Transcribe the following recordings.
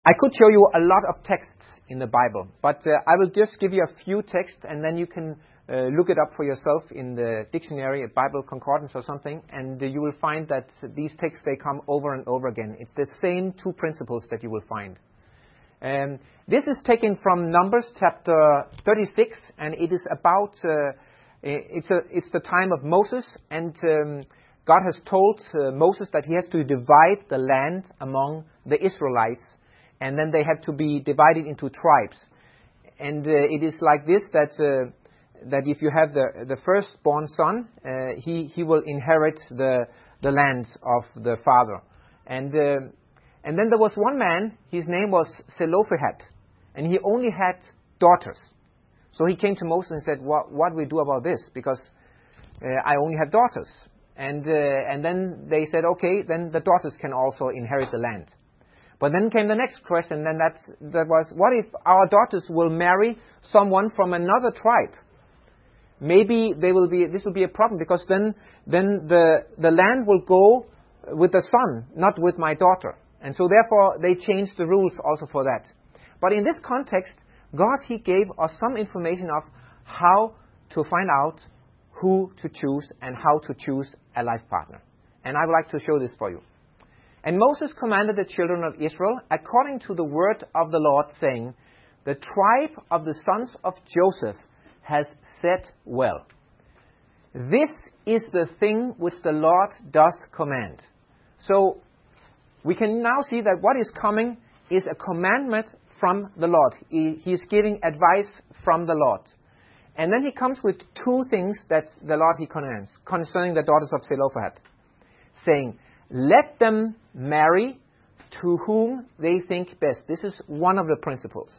I could show you a lot of texts in the Bible, but I will just give you a few texts, and then you can look it up for yourself in the dictionary, a Bible concordance or something, and you will find that these texts, they come over and over again. It's the same two principles that you will find. This is taken from Numbers chapter 36, and it is about, it's the time of Moses, and God has told Moses that he has to divide the land among the Israelites, and then they have to be divided into tribes. And it is like this, that if you have the firstborn son, he will inherit the lands of the father. And then there was one man, his name was Zelophehad, and he only had daughters. So he came to Moses and said, what do we do about this? Because I only have daughters. And then they said, okay, then the daughters can also inherit the land. But then came the next question, and that was, what if our daughters will marry someone from another tribe? Maybe this will be a problem, because then the land will go with the son, not with my daughter. And so therefore they changed the rules also for that. But in this context, God, he gave us some information of how to find out who to choose and how to choose a life partner. And I would like to show this for you. And Moses commanded the children of Israel according to the word of the Lord, saying, the tribe of the sons of Joseph has said well. This is the thing which the Lord does command. So we can now see that what is coming is a commandment from the Lord. He is giving advice from the Lord. And then he comes with two things that the Lord he commands concerning the daughters of Zelophehad, saying, let them marry to whom they think best. This is one of the principles.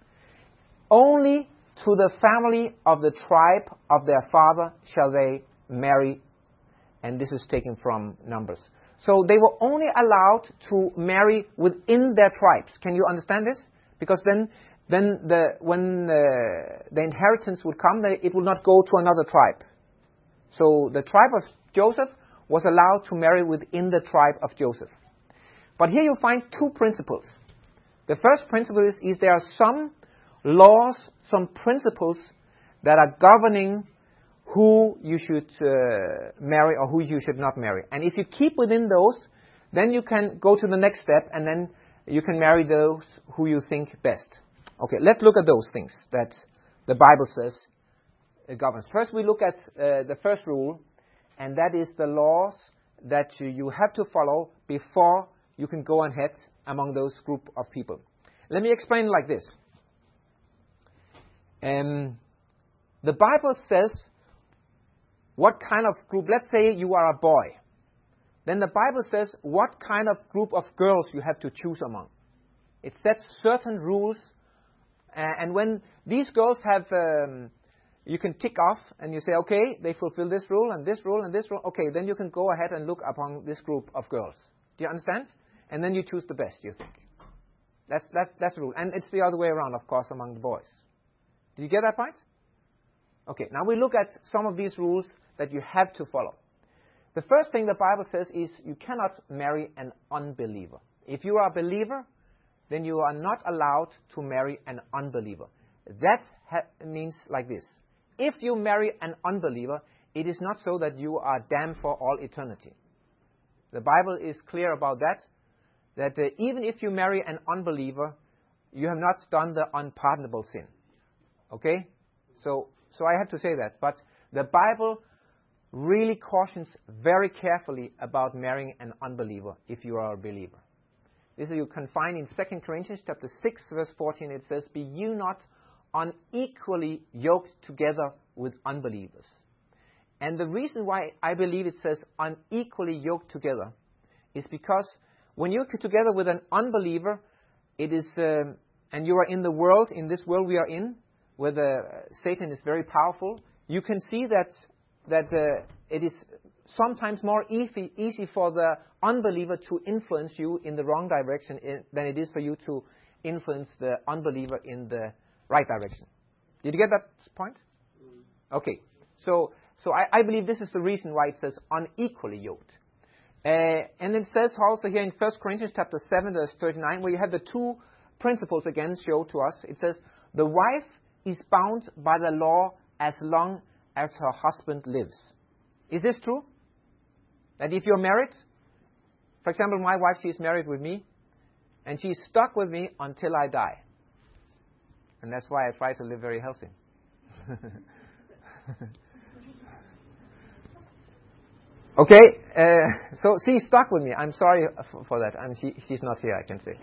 Only to the family of the tribe of their father shall they marry. And this is taken from Numbers. So they were only allowed to marry within their tribes. Can you understand this? Because then when the inheritance would come, it would not go to another tribe. So the tribe of Joseph was allowed to marry within the tribe of Joseph. But here you find two principles. The first principle is there are some laws, some principles that are governing who you should marry or who you should not marry. And if you keep within those, then you can go to the next step, and then you can marry those who you think best. Okay, let's look at those things that the Bible says governs. First, we look at the first rule, and that is the laws that you have to follow before you can go ahead among those group of people. Let me explain like this. The Bible says what kind of group, let's say you are a boy. Then the Bible says what kind of group of girls you have to choose among. It sets certain rules, and when these girls have, you can tick off and you say, okay, they fulfill this rule and this rule and this rule. Okay, then you can go ahead and look upon this group of girls. Do you understand? And then you choose the best, you think. That's the rule. And it's the other way around, of course, among the boys. Did you get that point? Okay, now we look at some of these rules that you have to follow. The first thing the Bible says is you cannot marry an unbeliever. If you are a believer, then you are not allowed to marry an unbeliever. That means like this. If you marry an unbeliever, it is not so that you are damned for all eternity. The Bible is clear about that even if you marry an unbeliever, you have not done the unpardonable sin. Okay? So I have to say that. But the Bible really cautions very carefully about marrying an unbeliever if you are a believer. This you can find in 2 Corinthians chapter 6, verse 14. It says, be you not unequally yoked together with unbelievers. And the reason why I believe it says unequally yoked together is because when you're together with an unbeliever, it is, and you are in the world, in this world we are in, where Satan is very powerful, you can see that it is sometimes more easy for the unbeliever to influence you in the wrong direction than it is for you to influence the unbeliever in the right direction. Did you get that point? Okay. So I believe this is the reason why it says unequally yoked. And it says also here in 1 Corinthians chapter 7, verse 39, where you have the two principles again show to us. It says, the wife is bound by the law as long as her husband lives. Is this true? That if you're married, for example, my wife, she's married with me, and she's stuck with me until I die. And that's why I try to live very healthy. Okay, so she's stuck with me. I'm sorry for that. And she's not here, I can say.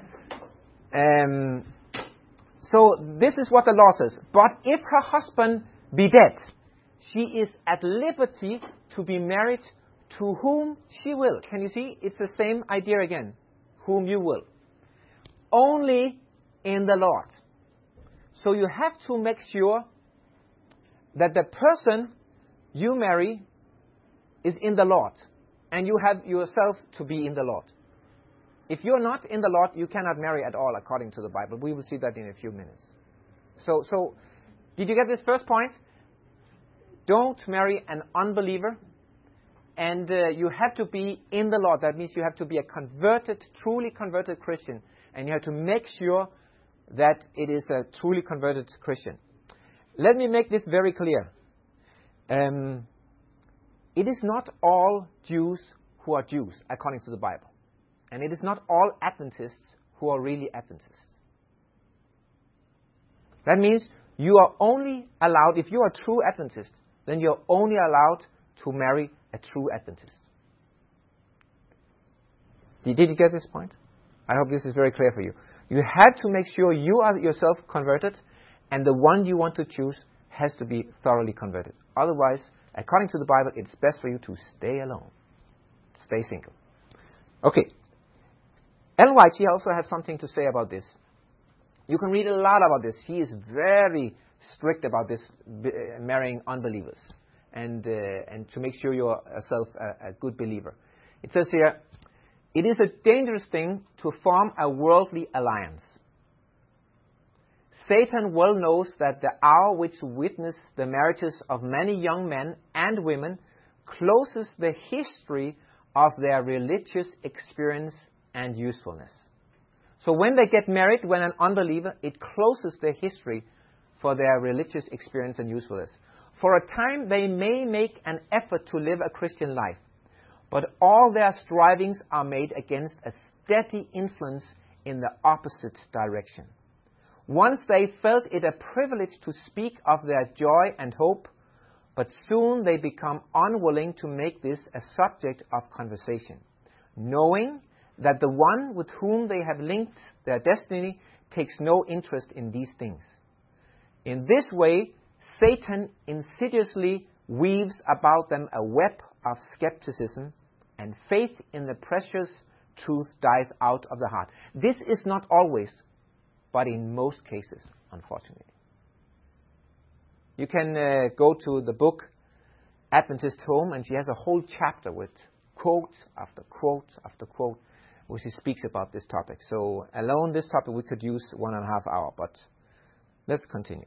So this is what the law says. But if her husband be dead, she is at liberty to be married to whom she will. Can you see? It's the same idea again. Whom you will. Only in the Lord. So you have to make sure that the person you marry is in the Lord. And you have yourself to be in the Lord. If you're not in the Lord, you cannot marry at all according to the Bible. We will see that in a few minutes. So did you get this first point? Don't marry an unbeliever. And you have to be in the Lord. That means you have to be a converted, truly converted Christian. And you have to make sure that it is a truly converted Christian. Let me make this very clear. It is not all Jews who are Jews, according to the Bible. And it is not all Adventists who are really Adventists. That means you are only allowed, if you are a true Adventist, then you're only allowed to marry a true Adventist. Did you get this point? I hope this is very clear for you. You have to make sure you are yourself converted, and the one you want to choose has to be thoroughly converted. Otherwise, according to the Bible, it's best for you to stay alone. Stay single. Okay. Ellen White, she also has something to say about this. You can read a lot about this. She is very strict about this, marrying unbelievers, and to make sure you are yourself a good believer. It says here, it is a dangerous thing to form a worldly alliance. Satan well knows that the hour which witnessed the marriages of many young men and women closes the history of their religious experience and usefulness. So when they get married, when an unbeliever, it closes their history for their religious experience and usefulness. For a time, they may make an effort to live a Christian life, but all their strivings are made against a steady influence in the opposite direction. Once they felt it a privilege to speak of their joy and hope, but soon they become unwilling to make this a subject of conversation, knowing that the one with whom they have linked their destiny takes no interest in these things. In this way, Satan insidiously weaves about them a web of skepticism, and faith in the precious truth dies out of the heart. This is not always, but in most cases, unfortunately. You can go to the book Adventist Home, and she has a whole chapter with quote after quote after quote, where she speaks about this topic. So alone, this topic we could use 1.5 hours, but let's continue.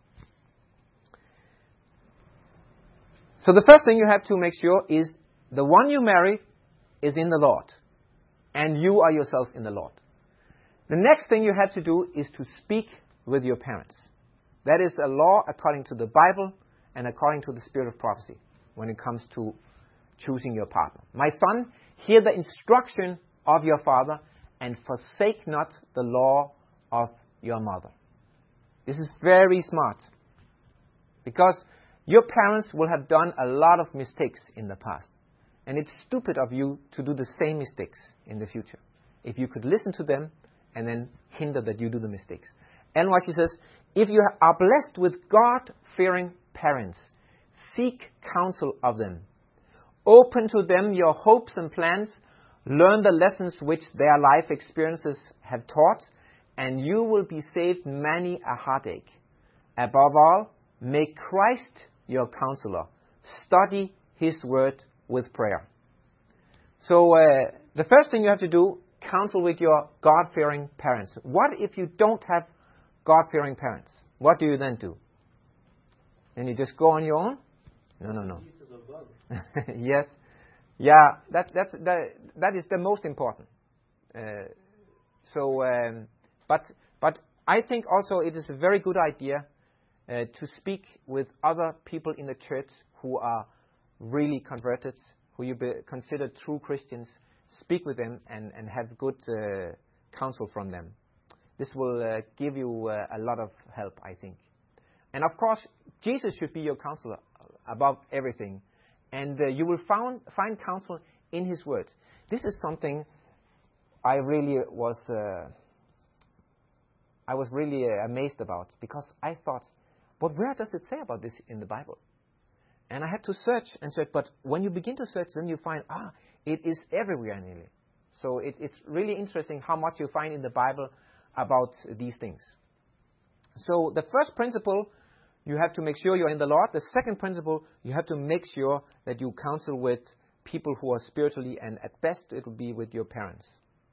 So the first thing you have to make sure is the one you marry is in the Lord, and you are yourself in the Lord. The next thing you have to do is to speak with your parents. That is a law according to the Bible and according to the spirit of prophecy when it comes to choosing your partner. My son, hear the instruction of your father and forsake not the law of your mother. This is very smart, because your parents will have done a lot of mistakes in the past, and it's stupid of you to do the same mistakes in the future. If you could listen to them and then hinder that you do the mistakes. And what she says, if you are blessed with God-fearing parents, seek counsel of them. Open to them your hopes and plans. Learn the lessons which their life experiences have taught, and you will be saved many a heartache. Above all, make Christ your counselor. Study His word with prayer. So the first thing you have to do, counsel with your God-fearing parents. What if you don't have God-fearing parents? What do you then do? Then you just go on your own? No. Yes. Yeah, that is the most important. But I think also it is a very good idea to speak with other people in the church who are really converted, who you consider true Christians. Speak with them and have good counsel from them. This will give you a lot of help, I think. And of course, Jesus should be your counselor above everything. And you will find counsel in His Word. This is something I was really amazed about, because I thought, but where does it say about this in the Bible? And I had to search and search, but when you begin to search, then you find, it is everywhere nearly. So it's really interesting how much you find in the Bible about these things. So the first principle, you have to make sure you're in the Lord. The second principle, you have to make sure that you counsel with people who are spiritually, and at best it will be with your parents.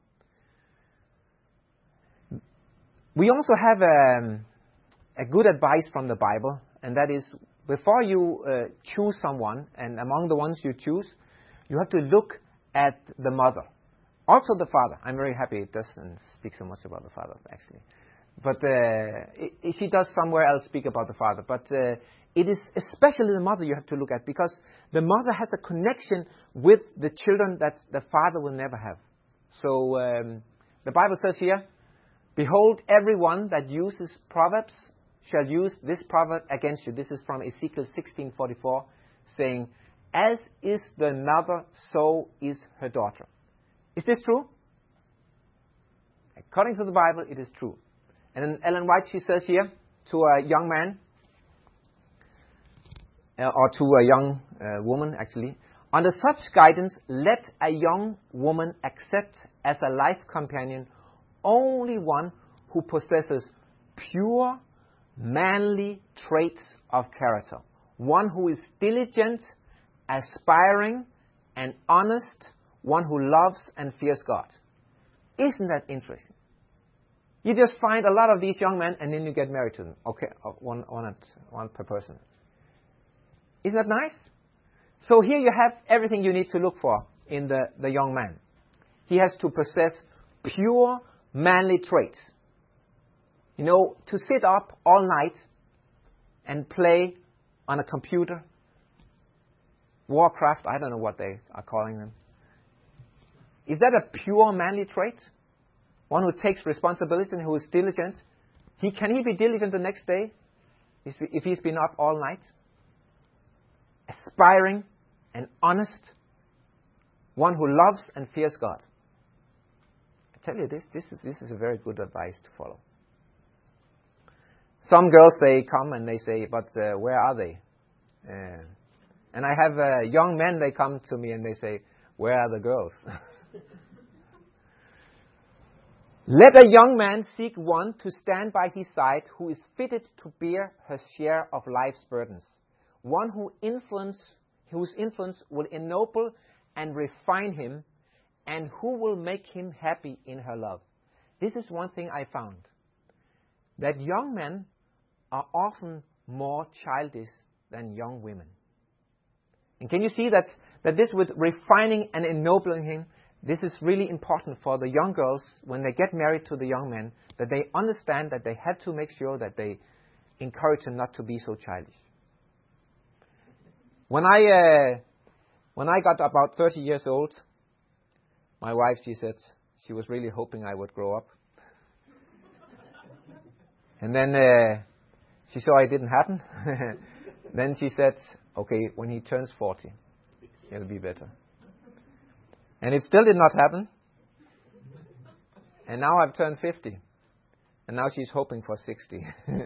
We also have a good advice from the Bible, and that is, before you choose someone, and among the ones you choose, you have to look at the mother. Also the father. I'm very happy it doesn't speak so much about the father, actually. But she does somewhere else speak about the father. But it is especially the mother you have to look at, because the mother has a connection with the children that the father will never have. So the Bible says here, "Behold, everyone that uses proverbs shall use this proverb against you." This is from Ezekiel 16:44, saying, "As is the mother, so is her daughter." Is this true? According to the Bible, it is true. And then Ellen White, she says here to a young man, or to a young woman, actually, "Under such guidance, let a young woman accept as a life companion only one who possesses pure, manly traits of character. One who is diligent, aspiring, and honest. One who loves and fears God." Isn't that interesting? You just find a lot of these young men, and then you get married to them. Okay, one per person. Isn't that nice? So here you have everything you need to look for in the young man. He has to possess pure, manly traits. You know, to sit up all night and play on a computer, Warcraft, I don't know what they are calling them. Is that a pure manly trait? One who takes responsibility and who is diligent? Can he be diligent the next day if he's been up all night? Aspiring and honest. One who loves and fears God. I tell you, this is a very good advice to follow. Some girls, they come and they say, "But where are they?" And I have young men, they come to me and they say, "Where are the girls?" Let a young man seek one to stand by his side who is fitted to bear her share of life's burdens. One whose influence will ennoble and refine him, and who will make him happy in her love. This is one thing I found, that young men are often more childish than young women. And can you see that this with refining and ennobling him, this is really important for the young girls when they get married to the young men, that they understand that they have to make sure that they encourage them not to be so childish. When I got about 30 years old, my wife, she said she was really hoping I would grow up. And then she saw it didn't happen. Then she said, "Okay, when he turns 40, it'll be better." And it still did not happen. And now I've turned 50. And now she's hoping for 60.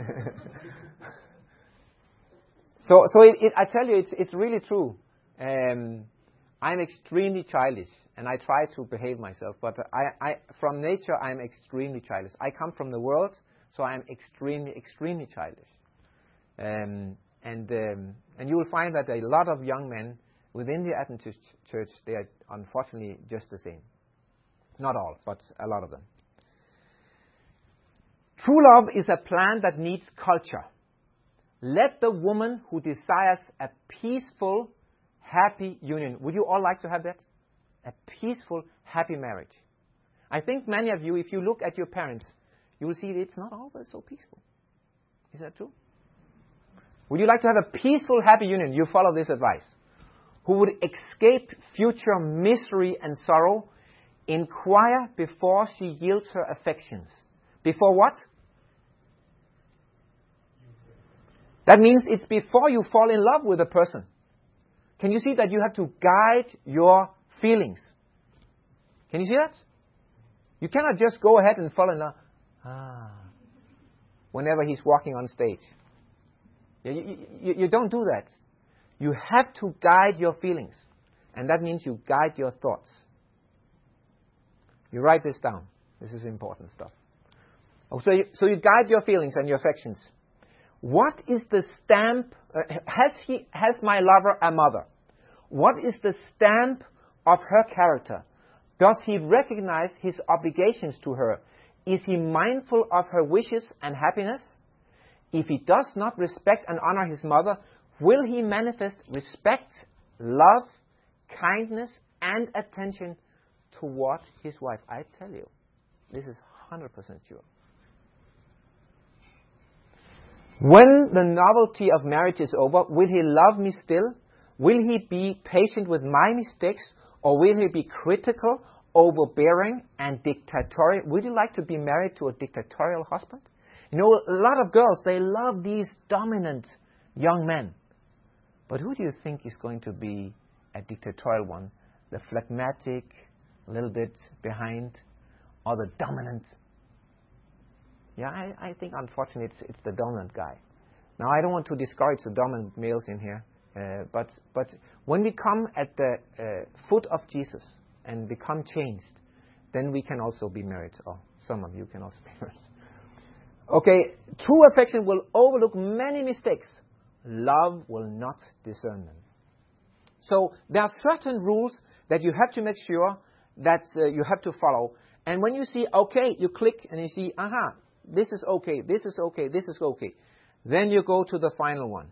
So I tell you, it's really true. I'm extremely childish, and I try to behave myself. But I from nature, I'm extremely childish. I come from the world, so I'm extremely, extremely childish. And you will find that a lot of young men within the Adventist Church, they are unfortunately just the same. Not all, but a lot of them. True love is a plant that needs culture. Let the woman who desires a peaceful, happy union. Would you all like to have that? A peaceful, happy marriage. I think many of you, if you look at your parents, you will see it's not always so peaceful. Is that true? Would you like to have a peaceful, happy union? You follow this advice. Who would escape future misery and sorrow, inquire before she yields her affections. Before what? That means it's before you fall in love with a person. Can you see that you have to guide your feelings? Can you see that? You cannot just go ahead and fall in love whenever he's walking on stage. You don't do that. You have to guide your feelings. And that means you guide your thoughts. You write this down. This is important stuff. So you guide your feelings and your affections. What is the stamp? Has my lover a mother? What is the stamp of her character? Does he recognize his obligations to her? Is he mindful of her wishes and happiness? If he does not respect and honor his mother, will he manifest respect, love, kindness, and attention toward his wife? I tell you, this is 100% sure. When the novelty of marriage is over, will he love me still? Will he be patient with my mistakes? Or will he be critical, overbearing, and dictatorial? Would you like to be married to a dictatorial husband? You know, a lot of girls, they love these dominant young men. But who do you think is going to be a dictatorial one? The phlegmatic, a little bit behind, or the dominant? Yeah, I think unfortunately it's the dominant guy. Now, I don't want to discourage the dominant males in here, but when we come at the foot of Jesus and become changed, then we can also be married. Or some of you can also be married. Okay, true affection will overlook many mistakes. Love will not discern them. So there are certain rules that you have to make sure that you have to follow. And when you see, okay, you click and you see, this is okay, this is okay, this is okay. Then you go to the final one.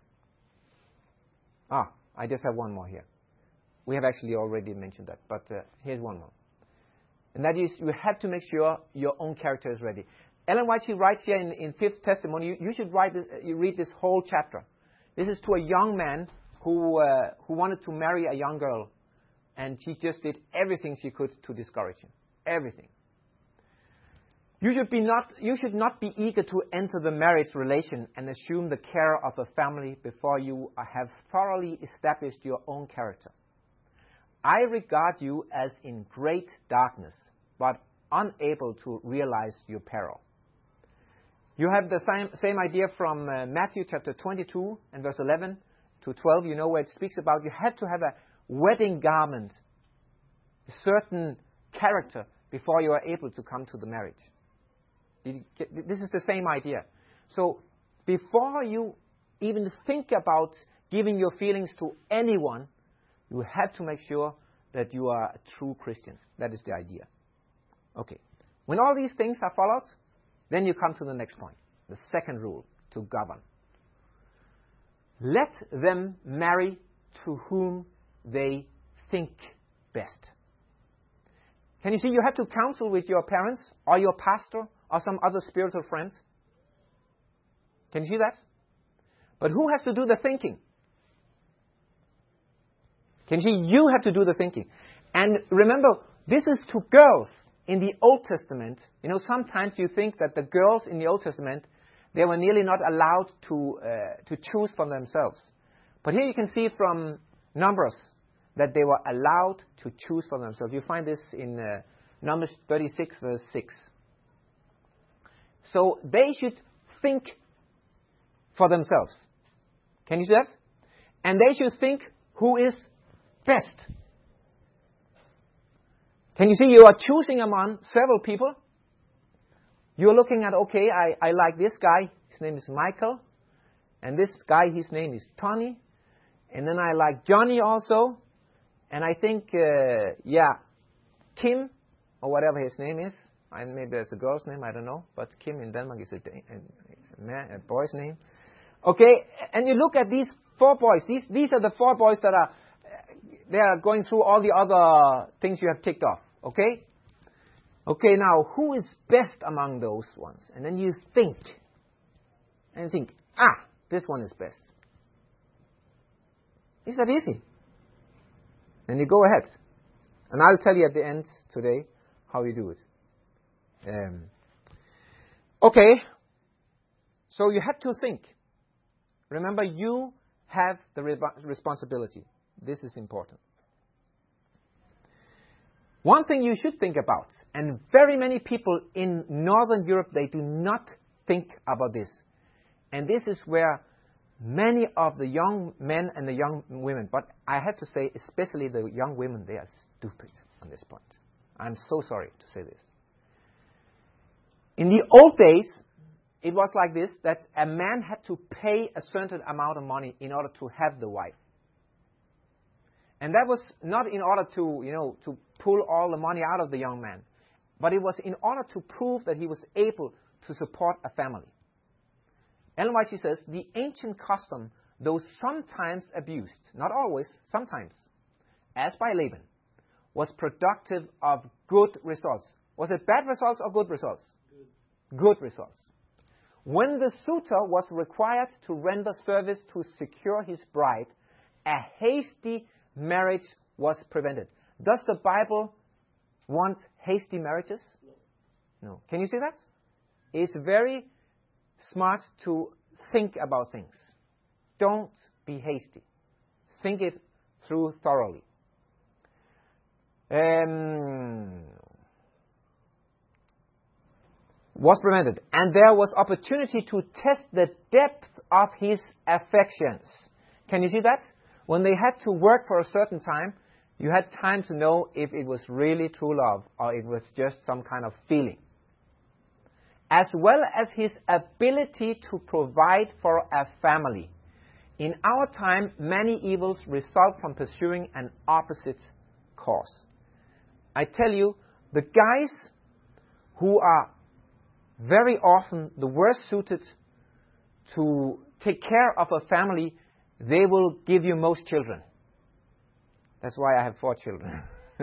I just have one more here. We have actually already mentioned that, but here's one more. And that is, you have to make sure your own character is ready. Ellen White, she writes here in Fifth Testimony, you should read this whole chapter. This is to a young man who wanted to marry a young girl, and she just did everything she could to discourage him. Everything. You should not be eager to enter the marriage relation and assume the care of a family before you have thoroughly established your own character. I regard you as in great darkness, but unable to realize your peril. You have the same idea from Matthew chapter 22 and verse 11 to 12, you know, where it speaks about you had to have a wedding garment, a certain character, before you are able to come to the marriage. This is the same idea. So before you even think about giving your feelings to anyone, you have to make sure that you are a true Christian. That is the idea. Okay. When all these things are followed, then you come to the next point, the second rule, to govern. Let them marry to whom they think best. Can you see, you have to counsel with your parents or your pastor or some other spiritual friends. Can you see that? But who has to do the thinking? Can you see, you have to do the thinking. And remember, this is to girls. In the Old Testament, you know, sometimes you think that the girls in the Old Testament, they were nearly not allowed to choose for themselves. But here you can see from Numbers that they were allowed to choose for themselves. You find this in Numbers 36, verse 6. So they should think for themselves. Can you see that? And they should think who is best. Can you see, you are choosing among several people. You're looking at, okay, I like this guy. His name is Michael. And this guy, his name is Tony. And then I like Johnny also. And I think, Kim, or whatever his name is. And maybe that's a girl's name, I don't know. But Kim in Denmark is a boy's name. Okay, and you look at these four boys. These are the four boys that they are going through all the other things you have ticked off. Okay? Okay, now, who is best among those ones? And then you think, this one is best. Is that easy? Then you go ahead. And I'll tell you at the end today how you do it. Okay, so you have to think. Remember, you have the responsibility. This is important. One thing you should think about, and very many people in Northern Europe, they do not think about this. And this is where many of the young men and the young women, but I have to say, especially the young women, they are stupid on this point. I'm so sorry to say this. In the old days, it was like this, that a man had to pay a certain amount of money in order to have the wife. And that was not in order to pull all the money out of the young man, but it was in order to prove that he was able to support a family. Ellen White, she says, the ancient custom, though sometimes abused, not always, sometimes, as by Laban, was productive of good results. Was it bad results or good results? Good results. When the suitor was required to render service to secure his bride, a hasty marriage was prevented. Does the Bible want hasty marriages? No. Can you see that? It's very smart to think about things. Don't be hasty. Think it through thoroughly. Was prevented. And there was opportunity to test the depth of his affections. Can you see that? When they had to work for a certain time, you had time to know if it was really true love or it was just some kind of feeling. As well as his ability to provide for a family. In our time, many evils result from pursuing an opposite course. I tell you, the guys who are very often the worst suited to take care of a family, they will give you most children. That's why I have 4 children.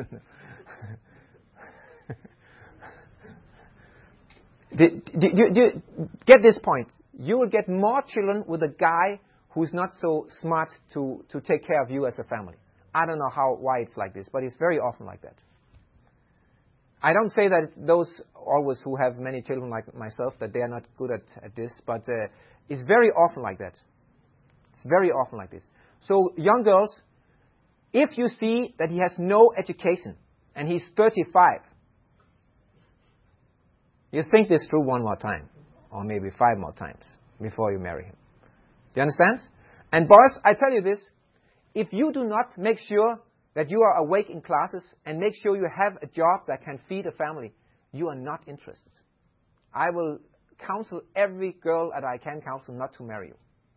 Do you get this point? You will get more children with a guy who's not so smart to take care of you as a family. I don't know why it's like this, but it's very often like that. I don't say that those always who have many children like myself, that they are not good at this, but it's very often like that. It's very often like this. So, young girls, if you see that he has no education and he's 35, you think this through one more time, or maybe 5 more times before you marry him. Do you understand? And boys, I tell you this, if you do not make sure that you are awake in classes and make sure you have a job that can feed a family, you are not interested. I will counsel every girl that I can counsel not to marry you.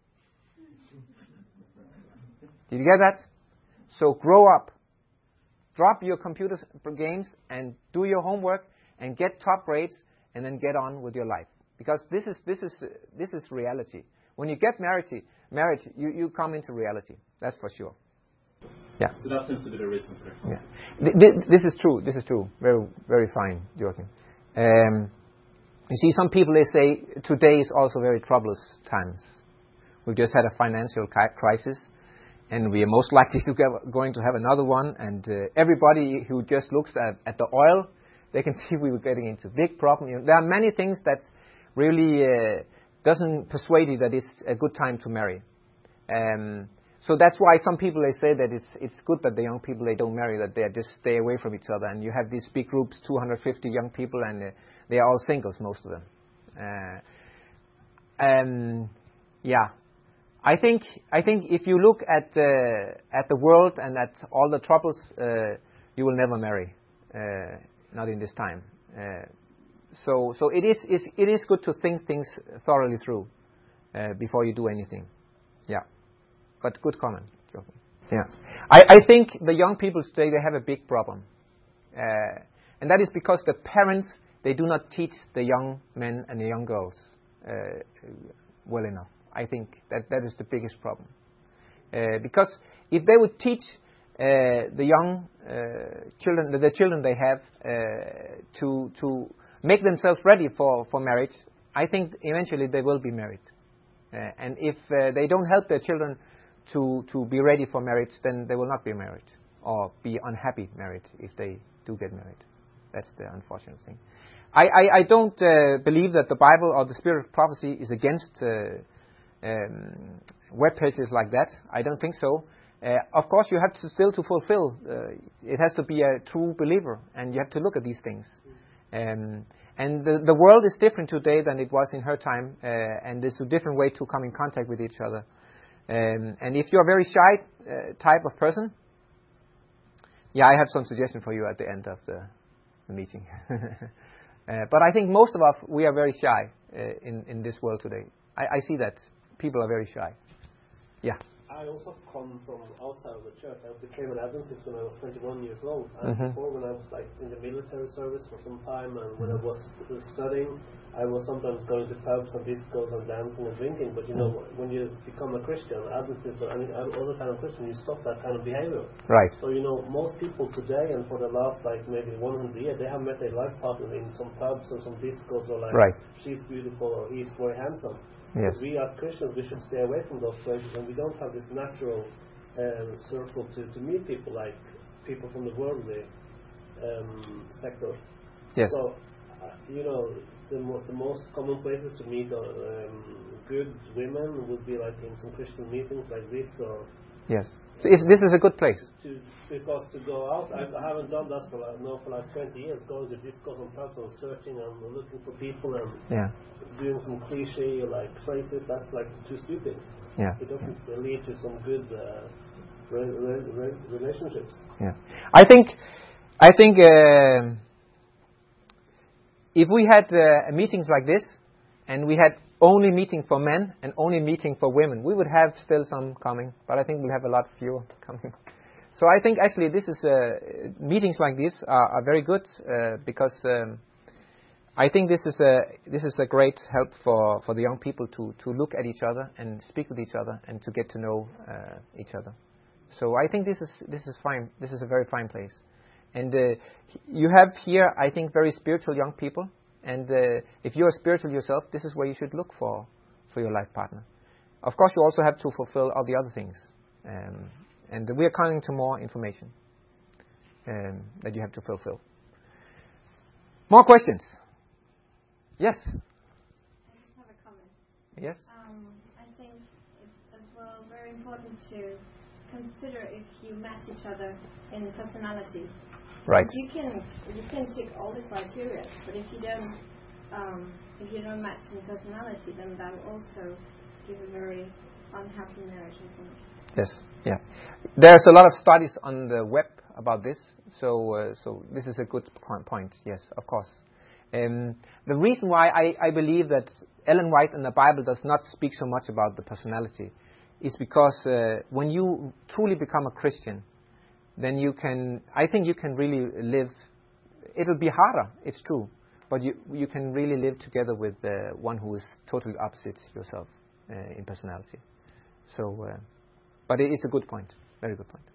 Did you get that? So grow up. Drop your computer games and do your homework and get top grades and then get on with your life. Because this is reality. When you get married, you come into reality. That's for sure. Yeah. So that seems to be the reason for it. Yeah. This is true. This is true. Very, very fine, Joachim. You see, some people, they say, today is also very troublous times. We've just had a financial crisis, and we are most likely going to have another one. And everybody who just looks at the oil, they can see we were getting into big problem. There are many things that really doesn't persuade you that it's a good time to marry. So that's why some people, they say that it's good that the young people, they don't marry, that they just stay away from each other. And you have these big groups, 250 young people, and they are all singles, most of them. Yeah. I think if you look at the world and at all the troubles, you will never marry, not in this time. So it is good to think things thoroughly through before you do anything. Yeah. But good comment. Yeah. I think the young people today, they have a big problem. And that is because the parents, they do not teach the young men and the young girls well enough. I think that is the biggest problem. Because if they would teach the young children, the children they have, to make themselves ready for marriage, I think eventually they will be married. And if they don't help their children to be ready for marriage, then they will not be married or be unhappy married if they do get married. That's the unfortunate thing. I don't believe that the Bible or the spirit of prophecy is against web pages like that. I don't think so. Of course, you have to still to fulfill. It has to be a true believer, and you have to look at these things. And the world is different today than it was in her time, and there's a different way to come in contact with each other. And if you're a very shy type of person, yeah, I have some suggestions for you at the end of the meeting. But I think most of us, we are very shy in this world today. I see that people are very shy. Yeah. I also come from outside of the church. I became an Adventist when I was 21 years old. And before, when I was like in the military service for some time, and when I was studying, I was sometimes going to pubs and discos and dancing and drinking. But you know, when you become a Christian, Adventist or any other kind of Christian, you stop that kind of behavior. Right. So you know, most people today and for the last like maybe 100 years, they have met their life partner in some pubs or some discos, or like she's beautiful or he's very handsome. Yes. We as Christians, we should stay away from those places, and we don't have this natural circle to meet people like people from the worldly sector. Yes. So, you know, the most common places to meet good women would be like in some Christian meetings like this, or yes. So this is a good place. Because to go out, I haven't done that for like 20 years, going to discos and pubs and searching and looking for people and doing some cliche like phrases. That's like too stupid. Yeah. It doesn't lead to some good relationships. Yeah. I think if we had meetings like this, and we had only meeting for men and only meeting for women, we would have still some coming, but I think we'll have a lot fewer coming. So I think actually this is meetings like this are very good because I think this is a great help for the young people to look at each other and speak with each other and to get to know each other. So I think this is fine. This is a very fine place, and you have here, I think, very spiritual young people. And if you are spiritual yourself, this is where you should look for your life partner. Of course, you also have to fulfill all the other things. And we are coming to more information that you have to fulfill. More questions? Yes? I just have a comment. Yes? I think it's as well very important to consider if you match each other in personality. Right. You can tick all the criteria, but if you don't match in personality, then that will also give a very unhappy marriage. I think. Yes. Yeah. There's a lot of studies on the web about this, so this is a good point. Yes, of course. The reason why I believe that Ellen White and the Bible does not speak so much about the personality is because when you truly become a Christian, then I think you can really live. It'll be harder, it's true, but you can really live together with one who is totally opposite yourself in personality. So, but it is a good point, very good point.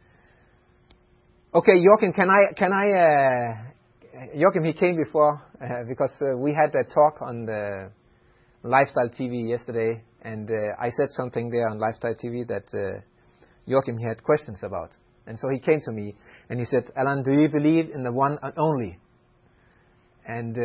Okay, Joachim, can I? Joachim, he came before because we had a talk on the Lifestyle TV yesterday, and I said something there on Lifestyle TV that Joachim he had questions about. And so he came to me and he said, "Alan, do you believe in the one and only?" And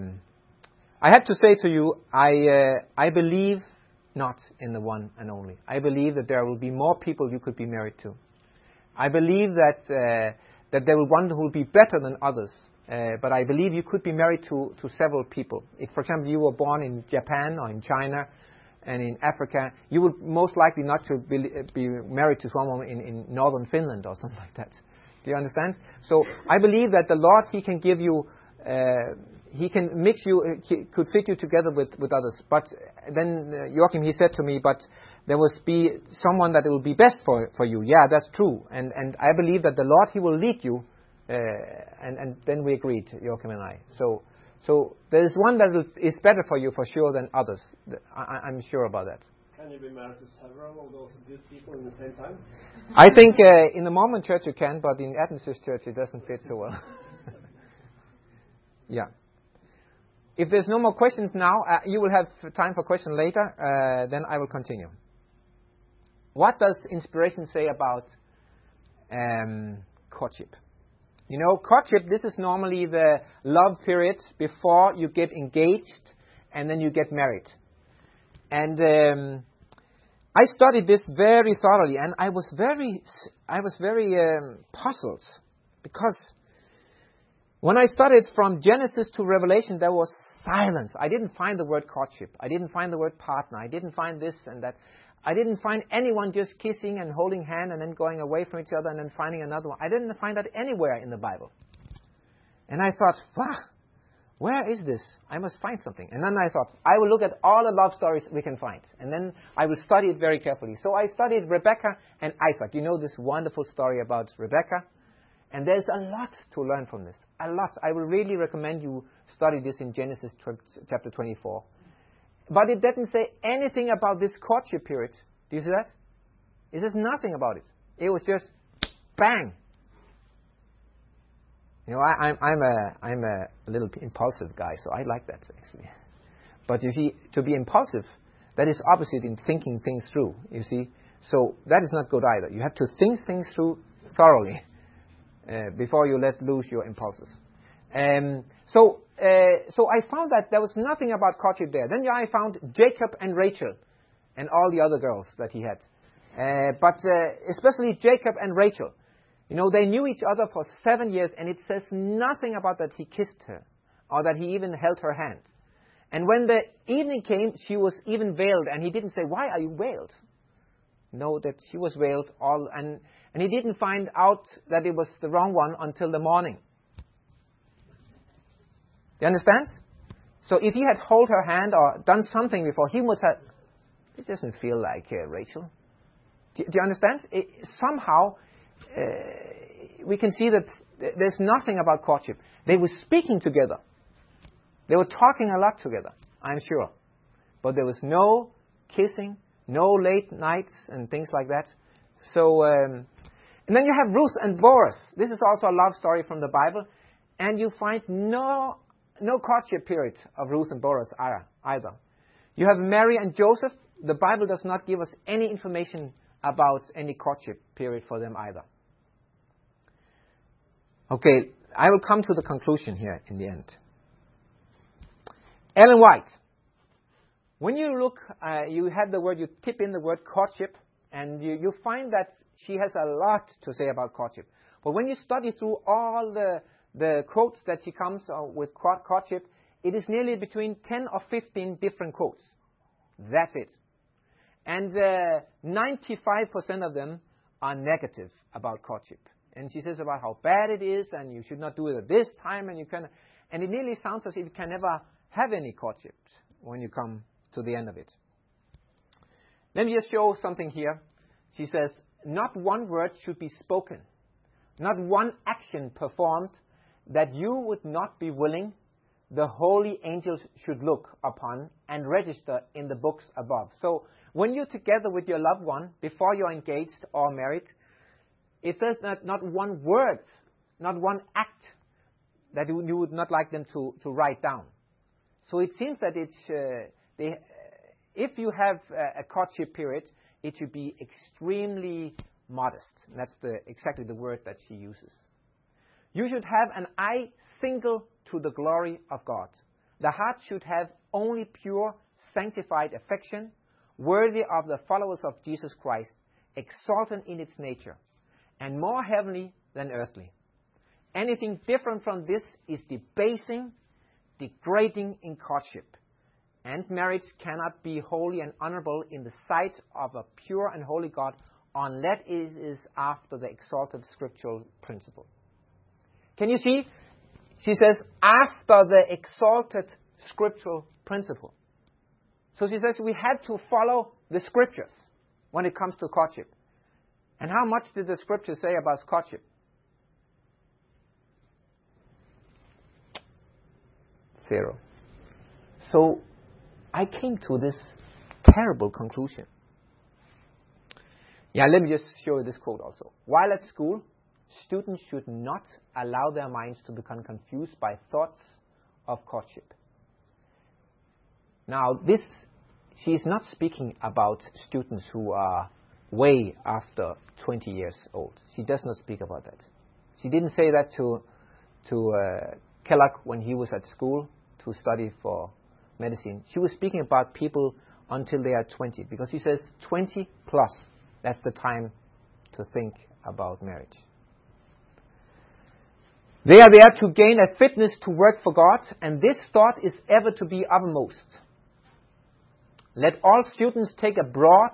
I have to say to you, I believe not in the one and only. I believe that there will be more people you could be married to. I believe that there will one who will be better than others. But I believe you could be married to several people. If, for example, you were born in Japan or in China and in Africa, you would most likely not to be married to someone in northern Finland or something like that. Do you understand? So I believe that the Lord, He can give you, He can mix you, He could fit you together with others. But then Joachim, he said to me, but there will be someone that will be best for you. Yeah, that's true. And I believe that the Lord, He will lead you. And then we agreed, Joachim and I. So there is one that is better for you for sure than others. I'm sure about that. Can Can you be married to several of those good people at the same time? I think in the Mormon church you can, but in Adventist church it doesn't fit so well. Yeah. If there's no more questions now, you will have time for questions later. Then I will continue. What does inspiration say about courtship? You know, courtship, this is normally the love period before you get engaged and then you get married. And I studied this very thoroughly, and I was very puzzled, because when I studied from Genesis to Revelation, there was silence. I didn't find the word courtship. I didn't find the word partner. I didn't find this and that. I didn't find anyone just kissing and holding hand and then going away from each other and then finding another one. I didn't find that anywhere in the Bible. And I thought, wow, where is this? I must find something. And then I thought, I will look at all the love stories we can find. And then I will study it very carefully. So I studied Rebecca and Isaac. You know this wonderful story about Rebecca. And there's a lot to learn from this. A lot. I will really recommend you study this in Genesis chapter 24. But it doesn't say anything about this courtship period. Do you see that? It says nothing about it. It was just bang. You know, I'm a little impulsive guy, so I like that actually. But you see, to be impulsive, that is opposite in thinking things through. You see, so that is not good either. You have to think things through thoroughly before you let loose your impulses. So I found that there was nothing about courtship there. Then I found Jacob and Rachel and all the other girls that he had. But especially Jacob and Rachel. You know, they knew each other for 7 years, and it says nothing about that he kissed her or that he even held her hand. And when the evening came, she was even veiled, and he didn't say, "Why are you veiled?" No, that she was veiled, and he didn't find out that it was the wrong one until the morning. You understand? So if he had held her hand or done something before, he would have, it doesn't feel like Rachel. Do you understand? Somehow, we can see that there's nothing about courtship. They were speaking together. They were talking a lot together, I'm sure. But there was no kissing, no late nights and things like that. So, and then you have Ruth and Boaz. This is also a love story from the Bible. And you find no courtship period of Ruth and Boaz either. You have Mary and Joseph. The Bible does not give us any information about any courtship period for them either. Okay, I will come to the conclusion here in the end. Ellen White. When you look, you have the word, you tip in the word courtship, and you find that she has a lot to say about courtship. But when you study through all the quotes that she comes with courtship, it is nearly between 10 or 15 different quotes. That's it. And 95% of them are negative about courtship. And she says about how bad it is, and you should not do it at this time, and it nearly sounds as if you can never have any courtship when you come to the end of it. Let me just show something here. She says, not one word should be spoken, not one action performed that you would not be willing the holy angels should look upon and register in the books above. So when you're together with your loved one, before you're engaged or married, it says that not one word, not one act that you would not like them to write down. So it seems that if you have a courtship period, it should be extremely modest. And that's exactly the word that she uses. You should have an eye single to the glory of God. The heart should have only pure, sanctified affection, worthy of the followers of Jesus Christ, exalted in its nature, and more heavenly than earthly. Anything different from this is debasing, degrading in courtship. And marriage cannot be holy and honorable in the sight of a pure and holy God unless it is after the exalted scriptural principle. Can you see? She says, after the exalted scriptural principle. So she says we have to follow the scriptures when it comes to courtship. And how much did the scriptures say about courtship? 0. So I came to this terrible conclusion. Yeah, let me just show you this quote also. While at school, students should not allow their minds to become confused by thoughts of courtship. Now, she is not speaking about students who are way after 20 years old. She does not speak about that. She didn't say that to Kellogg when he was at school to study for medicine. She was speaking about people until they are 20, because she says 20 plus, that's the time to think about marriage. They are there to gain a fitness to work for God, and this thought is ever to be uppermost. Let all students take as broad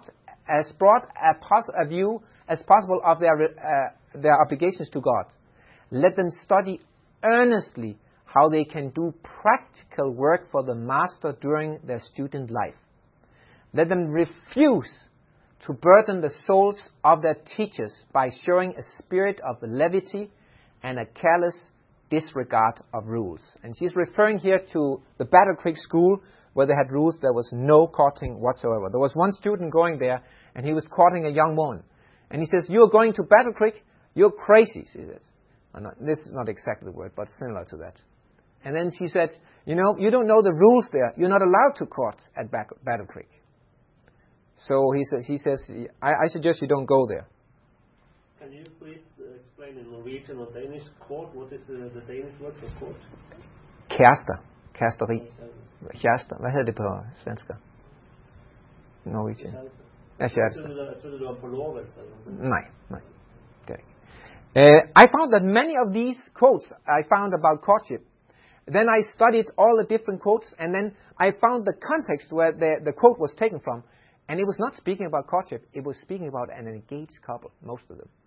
a view as possible of their obligations to God. Let them study earnestly how they can do practical work for the Master during their student life. Let them refuse to burden the souls of their teachers by showing a spirit of levity and a careless disregard of rules. And she's referring here to the Battle Creek School, where they had rules. There was no courting whatsoever. There was one student going there, and he was courting a young woman. And he says, "You're going to Battle Creek? You're crazy," she says. This is not exactly the word, but similar to that. And then she said, "You don't know the rules there. You're not allowed to court at Battle Creek." So he says, I suggest you don't go there. Can you please explain in Norwegian or Danish court? What is the Danish word for court? Kærester. Kæresteri. Kærester. Hvad hedder det på svensk? Norwegian. Ja, kærester. Jeg troede, det var forlovelse. Nej. Okay. I found that many of these quotes I found about courtship. Then I studied all the different quotes, and then I found the context where the quote was taken from. And it was not speaking about courtship. It was speaking about an engaged couple, most of them.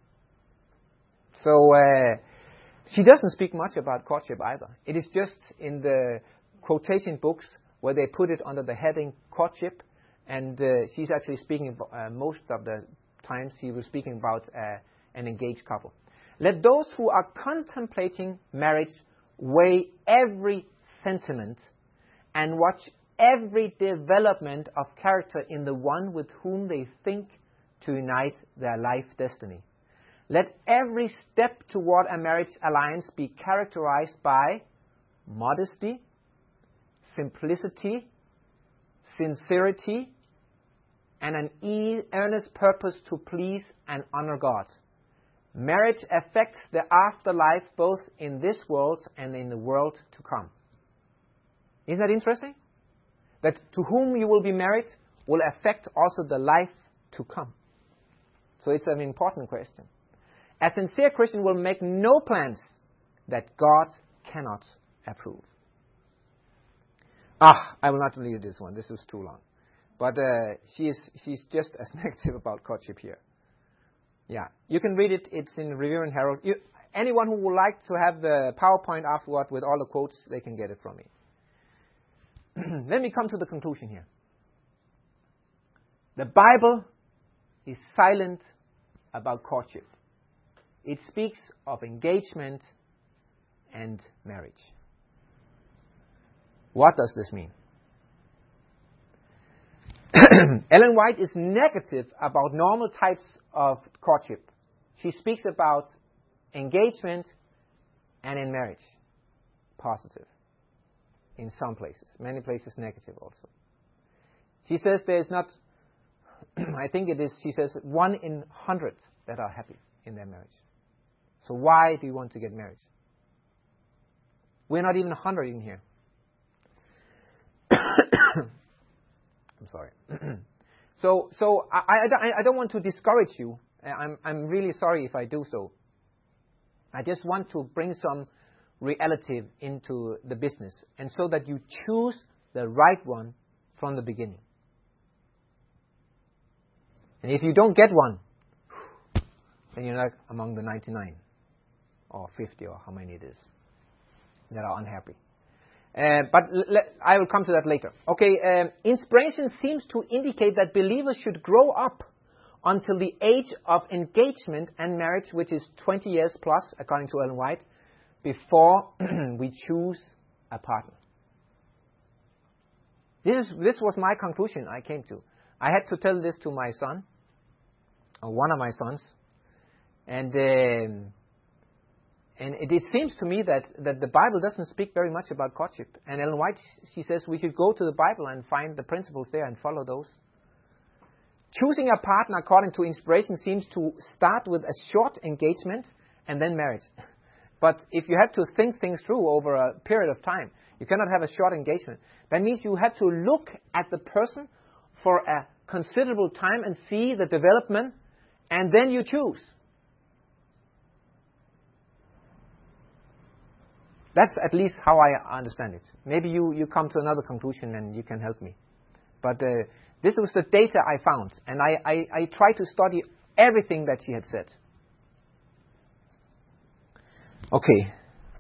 So she doesn't speak much about courtship either. It is just in the quotation books where they put it under the heading courtship. And she's actually speaking, most of the times she was speaking about an engaged couple. Let those who are contemplating marriage weigh every sentiment and watch every development of character in the one with whom they think to unite their life destiny. Let every step toward a marriage alliance be characterized by modesty, simplicity, sincerity, and an earnest purpose to please and honor God. Marriage affects the afterlife both in this world and in the world to come. Isn't that interesting? That to whom you will be married will affect also the life to come. So it's an important question. A sincere Christian will make no plans that God cannot approve. I will not read this one. This is too long. But she's just as negative about courtship here. Yeah, you can read it. It's in Review and Herald. Anyone who would like to have the PowerPoint afterward with all the quotes, they can get it from me. Let me come to the conclusion here. The Bible is silent about courtship. It speaks of engagement and marriage. What does this mean? Ellen White is negative about normal types of courtship. She speaks about engagement and in marriage. Positive. In some places. Many places negative also. She says there is not, I think it is, she says 1 in 100 that are happy in their marriage. So why do you want to get married? We're not even 100 in here. I'm sorry. So I don't want to discourage you. I'm really sorry if I do so. I just want to bring some reality into the business, and so that you choose the right one from the beginning. And if you don't get one, then you're not among the 99 or 50 or how many it is that are unhappy. But I will come to that later. Okay, inspiration seems to indicate that believers should grow up until the age of engagement and marriage, which is 20 years plus, according to Ellen White, before we choose a partner. This was my conclusion I came to. I had to tell this to my son. or one of my sons. And it seems to me that the Bible doesn't speak very much about courtship. And Ellen White, she says we should go to the Bible and find the principles there and follow those. Choosing a partner according to inspiration seems to start with a short engagement and then marriage. But if you have to think things through over a period of time, you cannot have a short engagement. That means you have to look at the person for a considerable time and see the development, and then you choose. That's at least how I understand it. Maybe you come to another conclusion and you can help me. But this was the data I found, and I tried to study everything that she had said. Okay.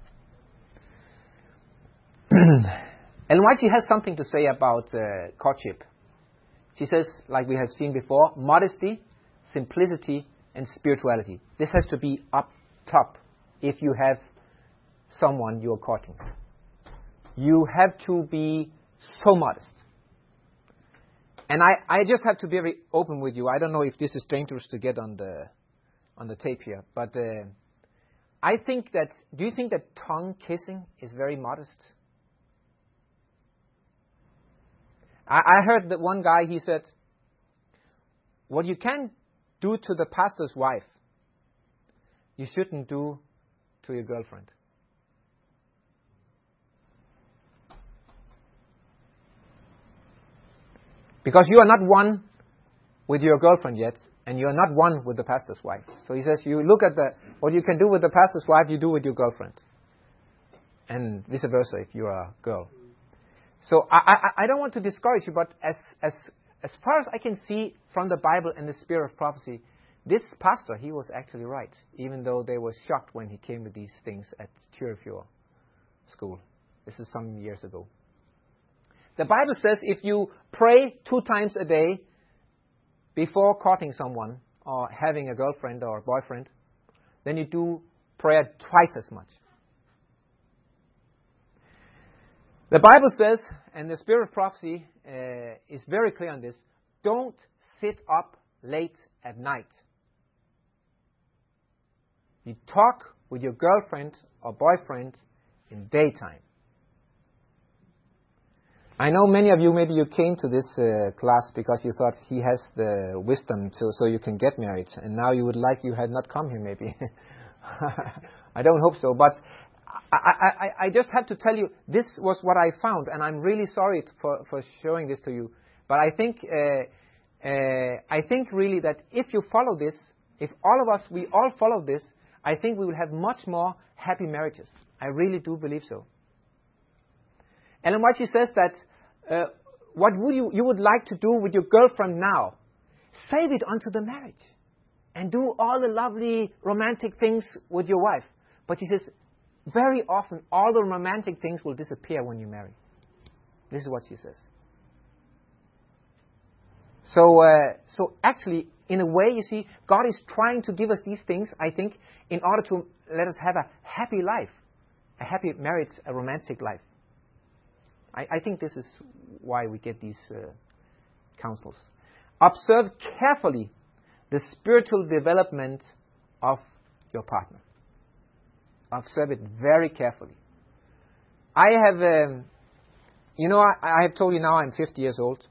Ellen White, she has something to say about courtship. She says, like we have seen before, modesty, simplicity, and spirituality. This has to be up top if you have someone you are courting. You have to be so modest. And I just have to be very open with you. I don't know if this is dangerous to get on the tape here, but I think that, do you think that tongue kissing is very modest? I heard that one guy, he said, what you can do to the pastor's wife, you shouldn't do to your girlfriend. Because you are not one with your girlfriend yet, and you are not one with the pastor's wife. So he says, you look at what you can do with the pastor's wife, you do with your girlfriend. And vice versa if you are a girl. So I don't want to discourage you, but as far as I can see from the Bible and the spirit of prophecy, this pastor, he was actually right, even though they were shocked when he came with these things at Tjørfjord school. This is some years ago. The Bible says if you pray 2 times a day before courting someone or having a girlfriend or a boyfriend, then you do prayer twice as much. The Bible says, and the spirit of prophecy is very clear on this, don't sit up late at night. You talk with your girlfriend or boyfriend in daytime. I know many of you, maybe you came to this class because you thought he has the wisdom so you can get married. And now you would like you had not come here, maybe. I don't hope so. But I just have to tell you, this was what I found. And I'm really sorry for showing this to you. But I think really that if you follow this, if all of us, we all follow this, I think we will have much more happy marriages. I really do believe so. Ellen White, she says that what would you would like to do with your girlfriend now, save it unto the marriage and do all the lovely romantic things with your wife. But she says, very often all the romantic things will disappear when you marry. This is what she says. So actually, in a way, you see, God is trying to give us these things, I think, in order to let us have a happy life, a happy marriage, a romantic life. I think this is why we get these counsels. Observe carefully the spiritual development of your partner. Observe it very carefully. I have, I have told you now I'm 50 years old.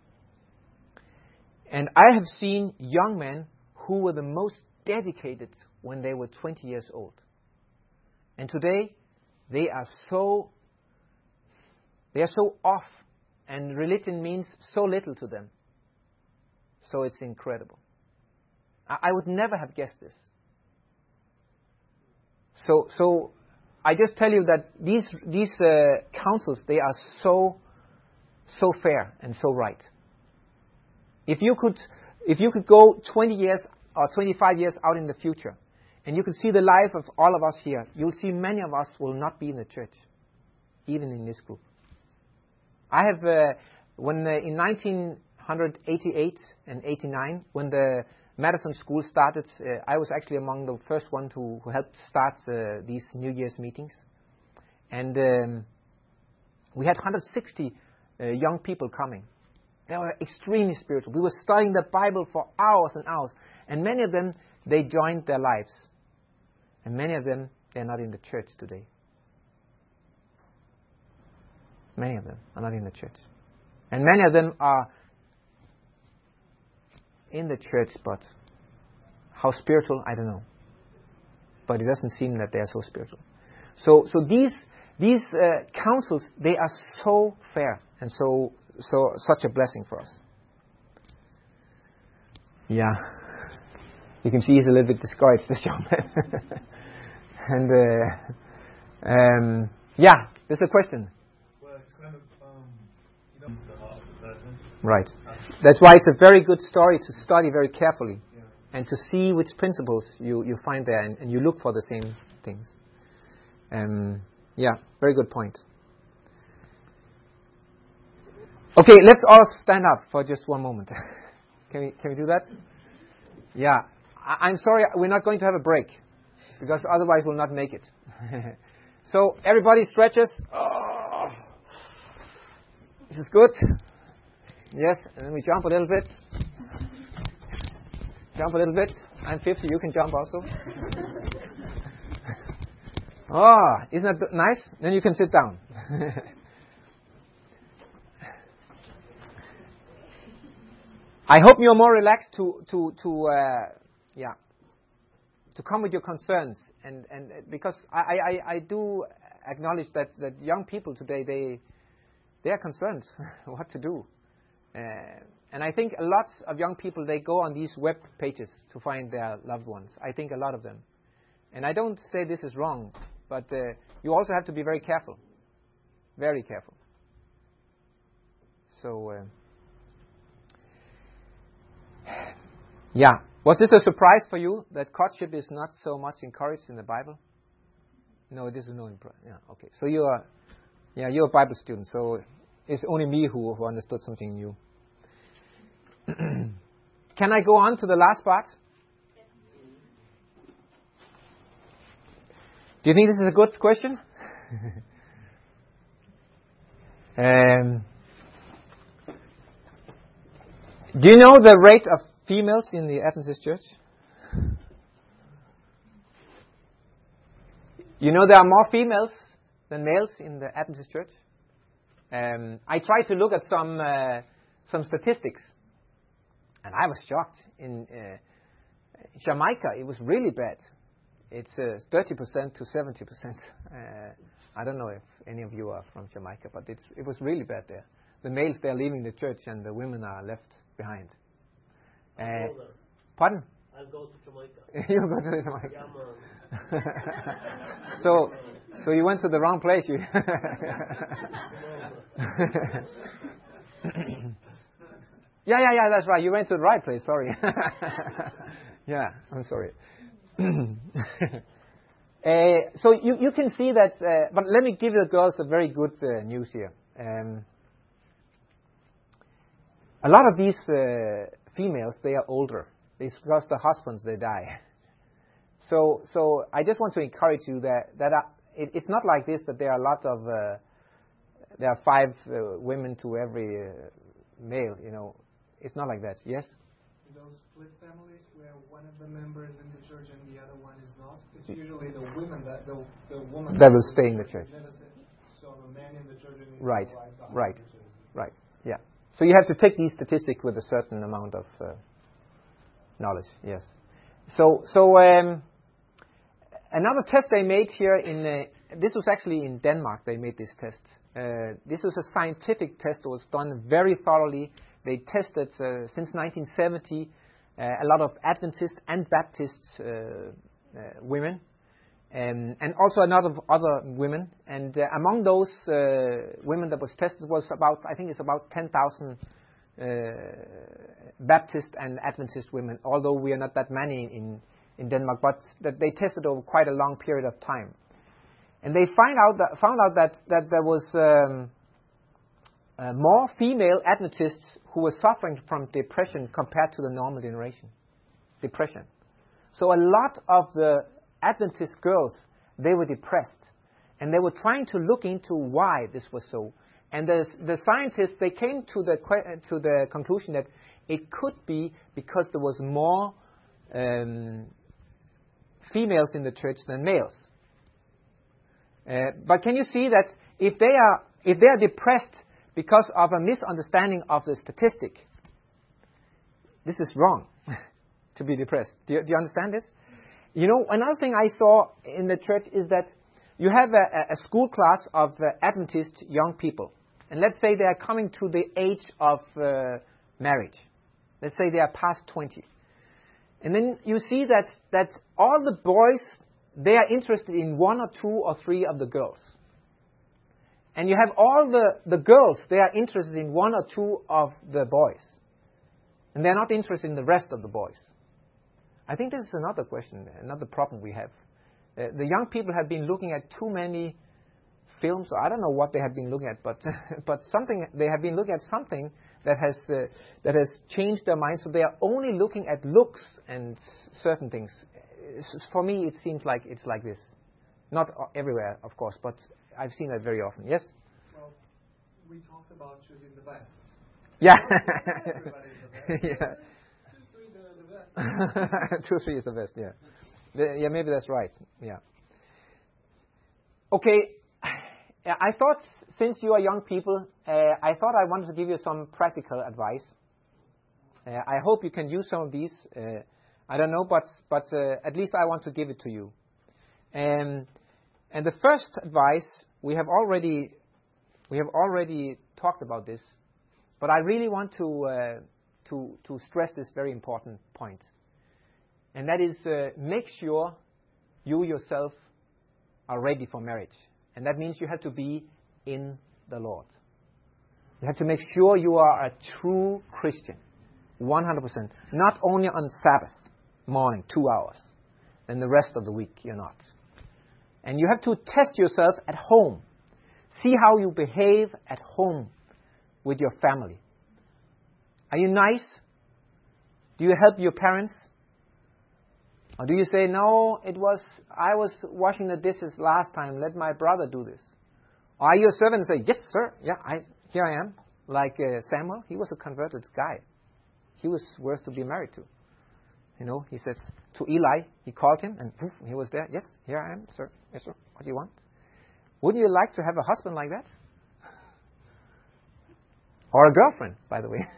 And I have seen young men who were the most dedicated when they were 20 years old. And today, they are so off, and religion means so little to them. So it's incredible. I would never have guessed this. So I just tell you that these counsels, they are so fair and so right. If you could go 20 years or 25 years out in the future, and you could see the life of all of us here, you'll see many of us will not be in the church, even in this group. I have, in 1988 and 89, when the Madison School started, I was actually among the first ones who helped start these New Year's meetings. And we had 160 young people coming. They were extremely spiritual. We were studying the Bible for hours and hours. And many of them, they joined their lives. And many of them, they're not in the church today. Many of them are not in the church. And many of them are in the church, but how spiritual, I don't know. But it doesn't seem that they are so spiritual. So these counsels, they are so fair and such a blessing for us. Yeah. You can see he's a little bit discouraged, this young man. And yeah, there's a question. Well, it's kind of the heart of the person. Right. That's why it's a very good story to study very carefully, and to see which principles you find there, and you look for the same things. Yeah, very good point. Okay, let's all stand up for just one moment. Can we do that? Yeah. I'm sorry, we're not going to have a break, because otherwise we'll not make it. So everybody stretches. Oh. This is good. Yes, and then we jump a little bit. Jump a little bit. I'm 50, you can jump also. Oh, isn't that nice? Then you can sit down. I hope you're more relaxed to come with your concerns, and because I do acknowledge that young people today, they are concerned what to do, and I think a lot of young people, they go on these web pages to find their loved ones. I think a lot of them, and I don't say this is wrong, but you also have to be very careful, very careful. So yeah. Was this a surprise for you that courtship is not so much encouraged in the Bible? No, this is no. Yeah, okay. So you're a Bible student. So it's only me who understood something new. Can I go on to the last part? Do you think this is a good question? Do you know the rate of females in the Adventist church? You know there are more females than males in the Adventist church? I tried to look at some statistics, and I was shocked. In Jamaica, it was really bad. It's 30% to 70%. I don't know if any of you are from Jamaica, but it was really bad there. The males, they're leaving the church, and the women are left behind. Pardon? I'll go to Jamaica. You go to Jamaica. Yeah, man. So you went to the wrong place. Yeah, that's right. You went to the right place. Sorry. Yeah, I'm sorry. So you can see that. But let me give the girls a very good news here. A lot of these females, they are older. It's because the husbands, they die. So I just want to encourage you that it's not like this, that there are a lot of there are 5 women to every male. You know, it's not like that. Yes. Those split families where one of the members in the church and the other one is not, it's usually the women the woman that will stay in the church. So the man in the church and the right, wife right, yeah. So you have to take these statistics with a certain amount of knowledge. Yes. So another test they made here this was actually in Denmark. They made this test. This was a scientific test that was done very thoroughly. They tested since 1970 a lot of Adventist and Baptist women, and also a lot of other women. And among those women that was tested was I think it's about 10,000 Baptist and Adventist women. Although we are not that many in Denmark, but that they tested over quite a long period of time. And they found out that there was more female Adventists who were suffering from depression compared to the normal generation. Depression. So a lot of the Adventist girls, they were depressed. And they were trying to look into why this was so. And the scientists, they came to the conclusion that it could be because there was more females in the church than males. But can you see that if they are depressed because of a misunderstanding of the statistic, this is wrong to be depressed. Do you understand this? You know, another thing I saw in the church is that you have a school class of Adventist young people. And let's say they are coming to the age of marriage. Let's say they are past 20. And then you see that all the boys, they are interested in one or two or three of the girls. And you have all the girls, they are interested in one or two of the boys. And they're not interested in the rest of the boys. I think this is another question, another problem we have. The young people have been looking at too many films. I don't know what they have been looking at, but they have been looking at something that has changed their minds. So they are only looking at looks and certain things. For me, it seems like it's like this. Not everywhere, of course, but I've seen that very often. Yes? Well, we talked about choosing the best. Yeah. Everybody's the best. Yeah. 2-3 is the best. Yeah. Yeah, maybe that's right. Yeah. Okay. I thought, since you are young people, I thought I wanted to give you some practical advice. I hope you can use some of these. I don't know, but at least I want to give it to you. And the first advice, we have already talked about this, but I really want to stress this very important point. And that is, make sure you yourself are ready for marriage. And that means you have to be in the Lord. You have to make sure you are a true Christian, 100%. Not only on Sabbath morning, 2 hours, and the rest of the week you're not. And you have to test yourself at home. See how you behave at home with your family. Are you nice? Do you help your parents? Or do you say, no, I was washing the dishes last time, let my brother do this? Or are you a servant and say, yes, sir, yeah, here I am. Like Samuel, he was a converted guy. He was worth to be married to. You know, he said to Eli, he called him, and poof, he was there. Yes, here I am, sir. Yes, sir. What do you want? Wouldn't you like to have a husband like that? Or a girlfriend, by the way.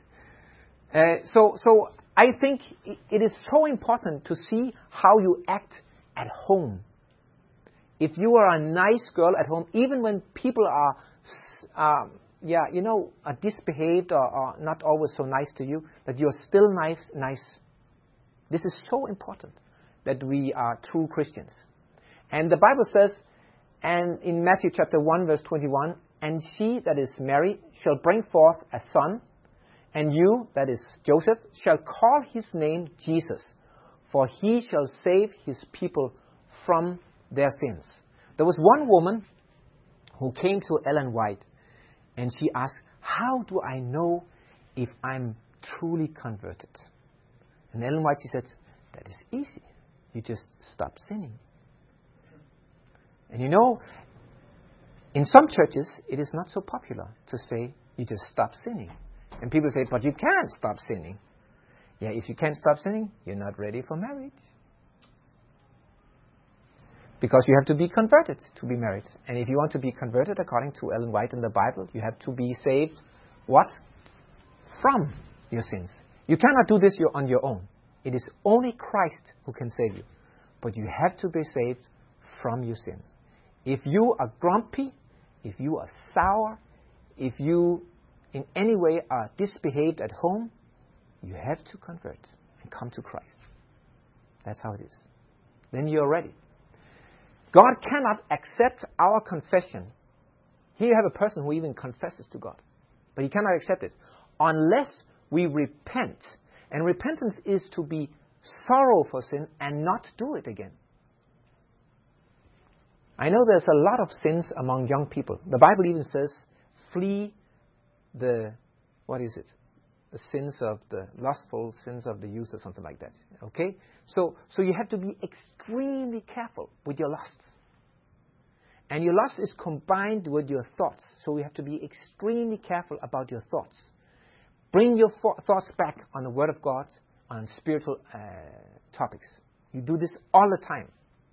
So I think it is so important to see how you act at home. If you are a nice girl at home, even when people are disbehaved or not always so nice to you, that you're still nice. This is so important that we are true Christians. And the Bible says, and in Matthew chapter 1, verse 21, and she that is married shall bring forth a son, and you, that is Joseph, shall call his name Jesus, for he shall save his people from their sins. There was one woman who came to Ellen White, and she asked, how do I know if I'm truly converted? And Ellen White, she said, that is easy. You just stop sinning. And you know, in some churches, it is not so popular to say, you just stop sinning. And people say, but you can't stop sinning. Yeah, if you can't stop sinning, you're not ready for marriage. Because you have to be converted to be married. And if you want to be converted, according to Ellen White in the Bible, you have to be saved, what? From your sins. You cannot do this on your own. It is only Christ who can save you. But you have to be saved from your sins. If you are grumpy, if you are sour, if you in any way are disbehaved at home, you have to convert and come to Christ. That's how it is. Then you're ready. God cannot accept our confession. Here you have a person who even confesses to God, but he cannot accept it unless we repent. And repentance is to be sorrow for sin and not do it again. I know there's a lot of sins among young people. The Bible even says, flee the sins of the lustful sins of the youth or something like that. Okay? So you have to be extremely careful with your lusts. And your lust is combined with your thoughts. So you have to be extremely careful about your thoughts. Bring your thoughts back on the Word of God, on spiritual topics. You do this all the time.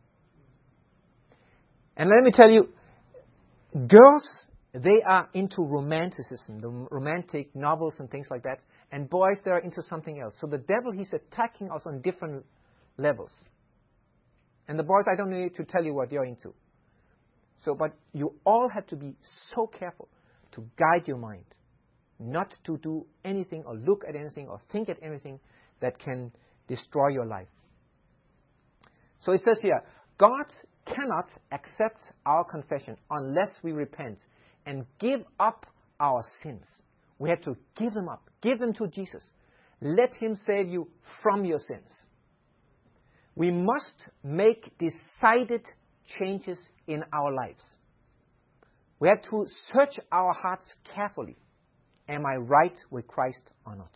And let me tell you, girls, they are into romanticism, the romantic novels and things like that. And boys, they are into something else. So the devil, he's attacking us on different levels. And the boys, I don't need to tell you what you're into. So, but you all have to be so careful to guide your mind, not to do anything or look at anything or think at anything that can destroy your life. So it says here, God cannot accept our confession unless we repent and give up our sins. We have to give them up. Give them to Jesus. Let Him save you from your sins. We must make decided changes in our lives. We have to search our hearts carefully. Am I right with Christ or not?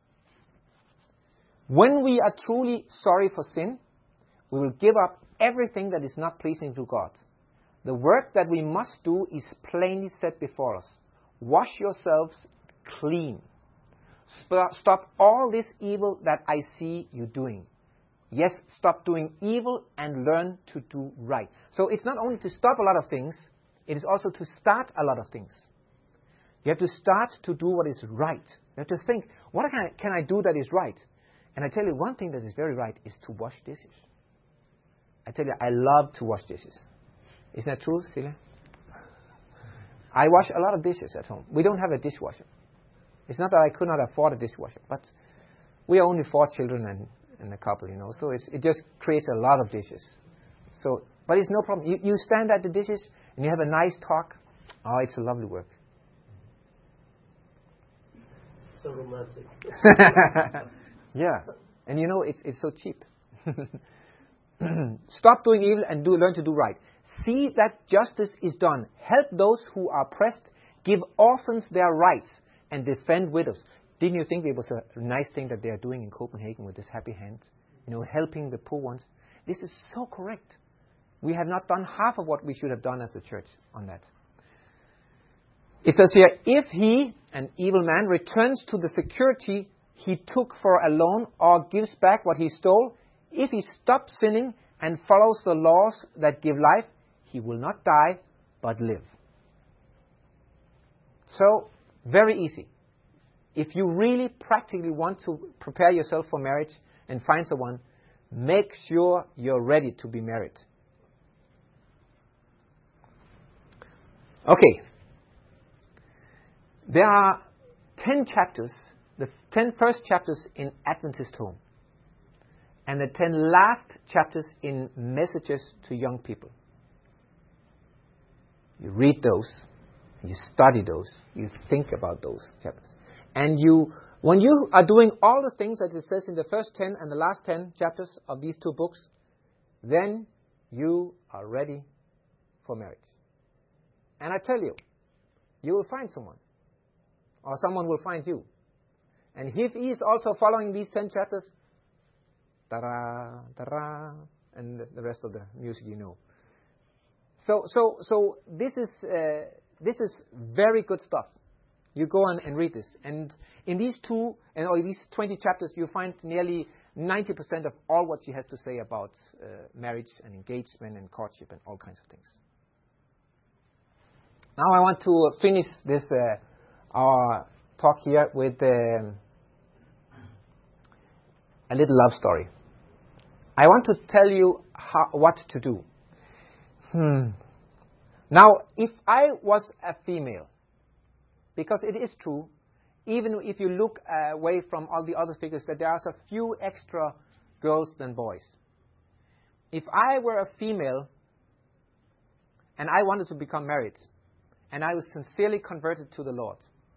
When we are truly sorry for sin, we will give up everything that is not pleasing to God. The work that we must do is plainly set before us. Wash yourselves clean. Stop all this evil that I see you doing. Yes, stop doing evil and learn to do right. So it's not only to stop a lot of things, it is also to start a lot of things. You have to start to do what is right. You have to think, what can I do that is right? And I tell you, one thing that is very right is to wash dishes. I tell you, I love to wash dishes. Isn't that true, Celia? I wash a lot of dishes at home. We don't have a dishwasher. It's not that I could not afford a dishwasher, but we are only 4 children and a couple, so it just creates a lot of dishes. So, but it's no problem. You stand at the dishes and you have a nice talk. Oh, it's a lovely work. So romantic. Yeah, and it's so cheap. Stop doing evil and learn to do right. See that justice is done. Help those who are oppressed. Give orphans their rights and defend widows. Didn't you think it was a nice thing that they are doing in Copenhagen with this Happy Hands? Helping the poor ones. This is so correct. We have not done half of what we should have done as a church on that. It says here, if he, an evil man, returns to the security he took for a loan or gives back what he stole, if he stops sinning and follows the laws that give life, he will not die, but live. So, very easy. If you really practically want to prepare yourself for marriage and find someone, make sure you're ready to be married. Okay. There are 10 chapters, the 10 first chapters in Adventist Home, and the 10 last chapters in Messages to Young People. You read those, you study those, you think about those chapters. And when you are doing all the things that it says in the first 10 and the last 10 chapters of these 2 books, then you are ready for marriage. And I tell you, you will find someone. Or someone will find you. And if he is also following these 10 chapters, ta-ra, ta-ra, and the rest of the music you know. So this is very good stuff. You go on and read this. And in these 20 chapters, you find nearly 90% of all what she has to say about marriage and engagement and courtship and all kinds of things. Now I want to finish this our talk here with a little love story. I want to tell you what to do. Now, if I was a female, because it is true, even if you look away from all the other figures, that there are a few extra girls than boys. If I were a female and I wanted to become married, and I was sincerely converted to the Lord,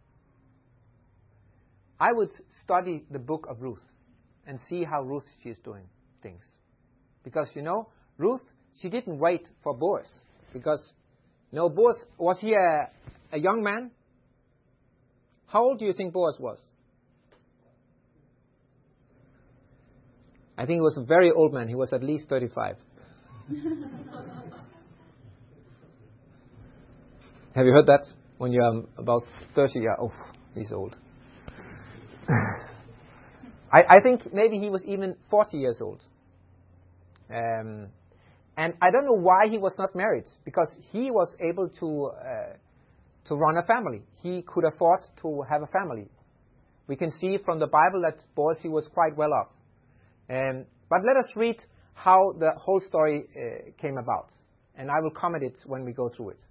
I would study the book of Ruth and see how Ruth she is doing things. Because, Ruth, she didn't wait for Boaz. Because, Boaz, was he a young man? How old do you think Boaz was? I think he was a very old man. He was at least 35. Have you heard that? When you're about 30, oh, he's old. I think maybe he was even 40 years old. And I don't know why he was not married, because he was able to run a family. He could afford to have a family. We can see from the Bible that Boaz, he was quite well off. But let us read how the whole story came about. And I will comment it when we go through it.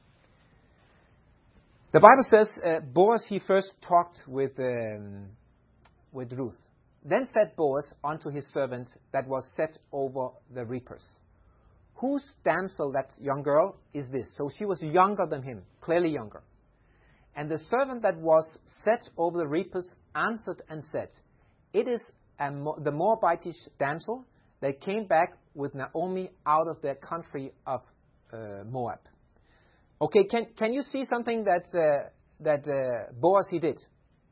The Bible says, Boaz, he first talked with Ruth. Then said Boaz unto his servant that was set over the reapers, whose damsel, that young girl, is this? So she was younger than him, clearly younger. And the servant that was set over the reapers answered and said, it is the Moabitish damsel that came back with Naomi out of the country of Moab. Okay, can you see something that Boaz he did?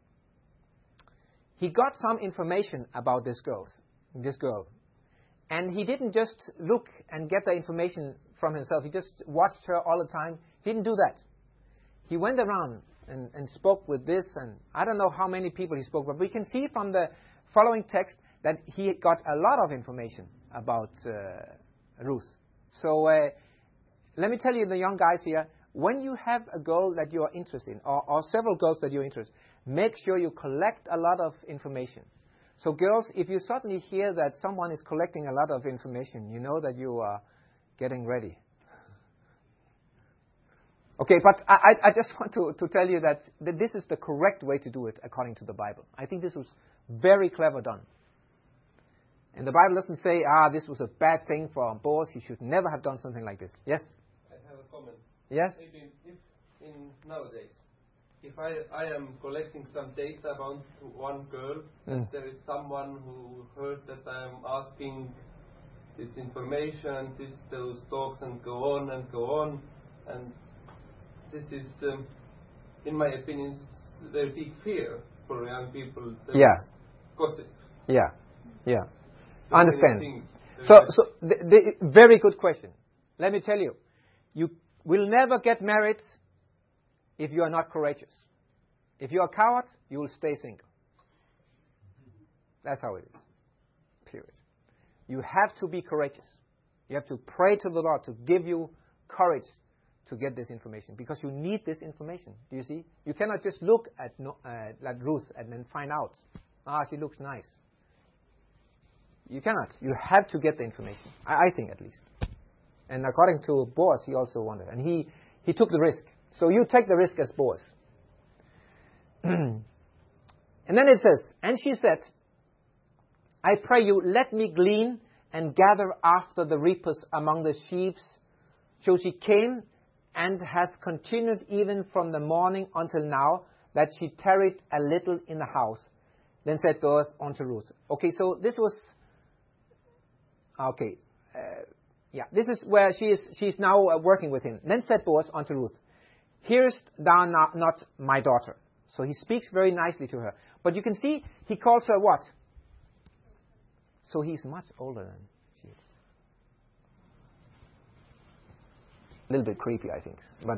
He got some information about this girl. And he didn't just look and get the information from himself. He just watched her all the time. He didn't do that. He went around and spoke with this, and I don't know how many people he spoke, but we can see from the following text that he got a lot of information about Ruth. So let me tell you, the young guys here, when you have a girl that you are interested in, or several girls that you're interested in, make sure you collect a lot of information. So girls, if you suddenly hear that someone is collecting a lot of information, you know that you are getting ready. Okay, but I just want to tell you that this is the correct way to do it according to the Bible. I think this was very clever done. And the Bible doesn't say, this was a bad thing for Boaz. He should never have done something like this. Yes? I have a comment. Yes? Maybe if nowadays, if I am collecting some data about one girl, and there is someone who heard that I am asking this information, those talks and go on, and this is, in my opinion, a very big fear for young people. Gossip. Yeah. So I understand. So very good question. Let me tell you, you will never get married if you are not courageous. If you are a coward, you will stay single. That's how it is. Period. You have to be courageous. You have to pray to the Lord to give you courage to get this information, because you need this information. Do you see? You cannot just look at Ruth and then find out, she looks nice. You cannot. You have to get the information. I think, at least. And according to Boaz, he also wanted, and he took the risk. So you take the risk as Boaz. And then it says, and she said, I pray you, let me glean and gather after the reapers among the sheaves. So she came and hath continued even from the morning until now, that she tarried a little in the house. Then said Boaz unto Ruth. Okay, so this was... Okay, this is where she's now working with him. Then said Boaz unto Ruth, hearest thou not my daughter? So he speaks very nicely to her. But you can see, he calls her what? So he's much older than she is. A little bit creepy, I think. But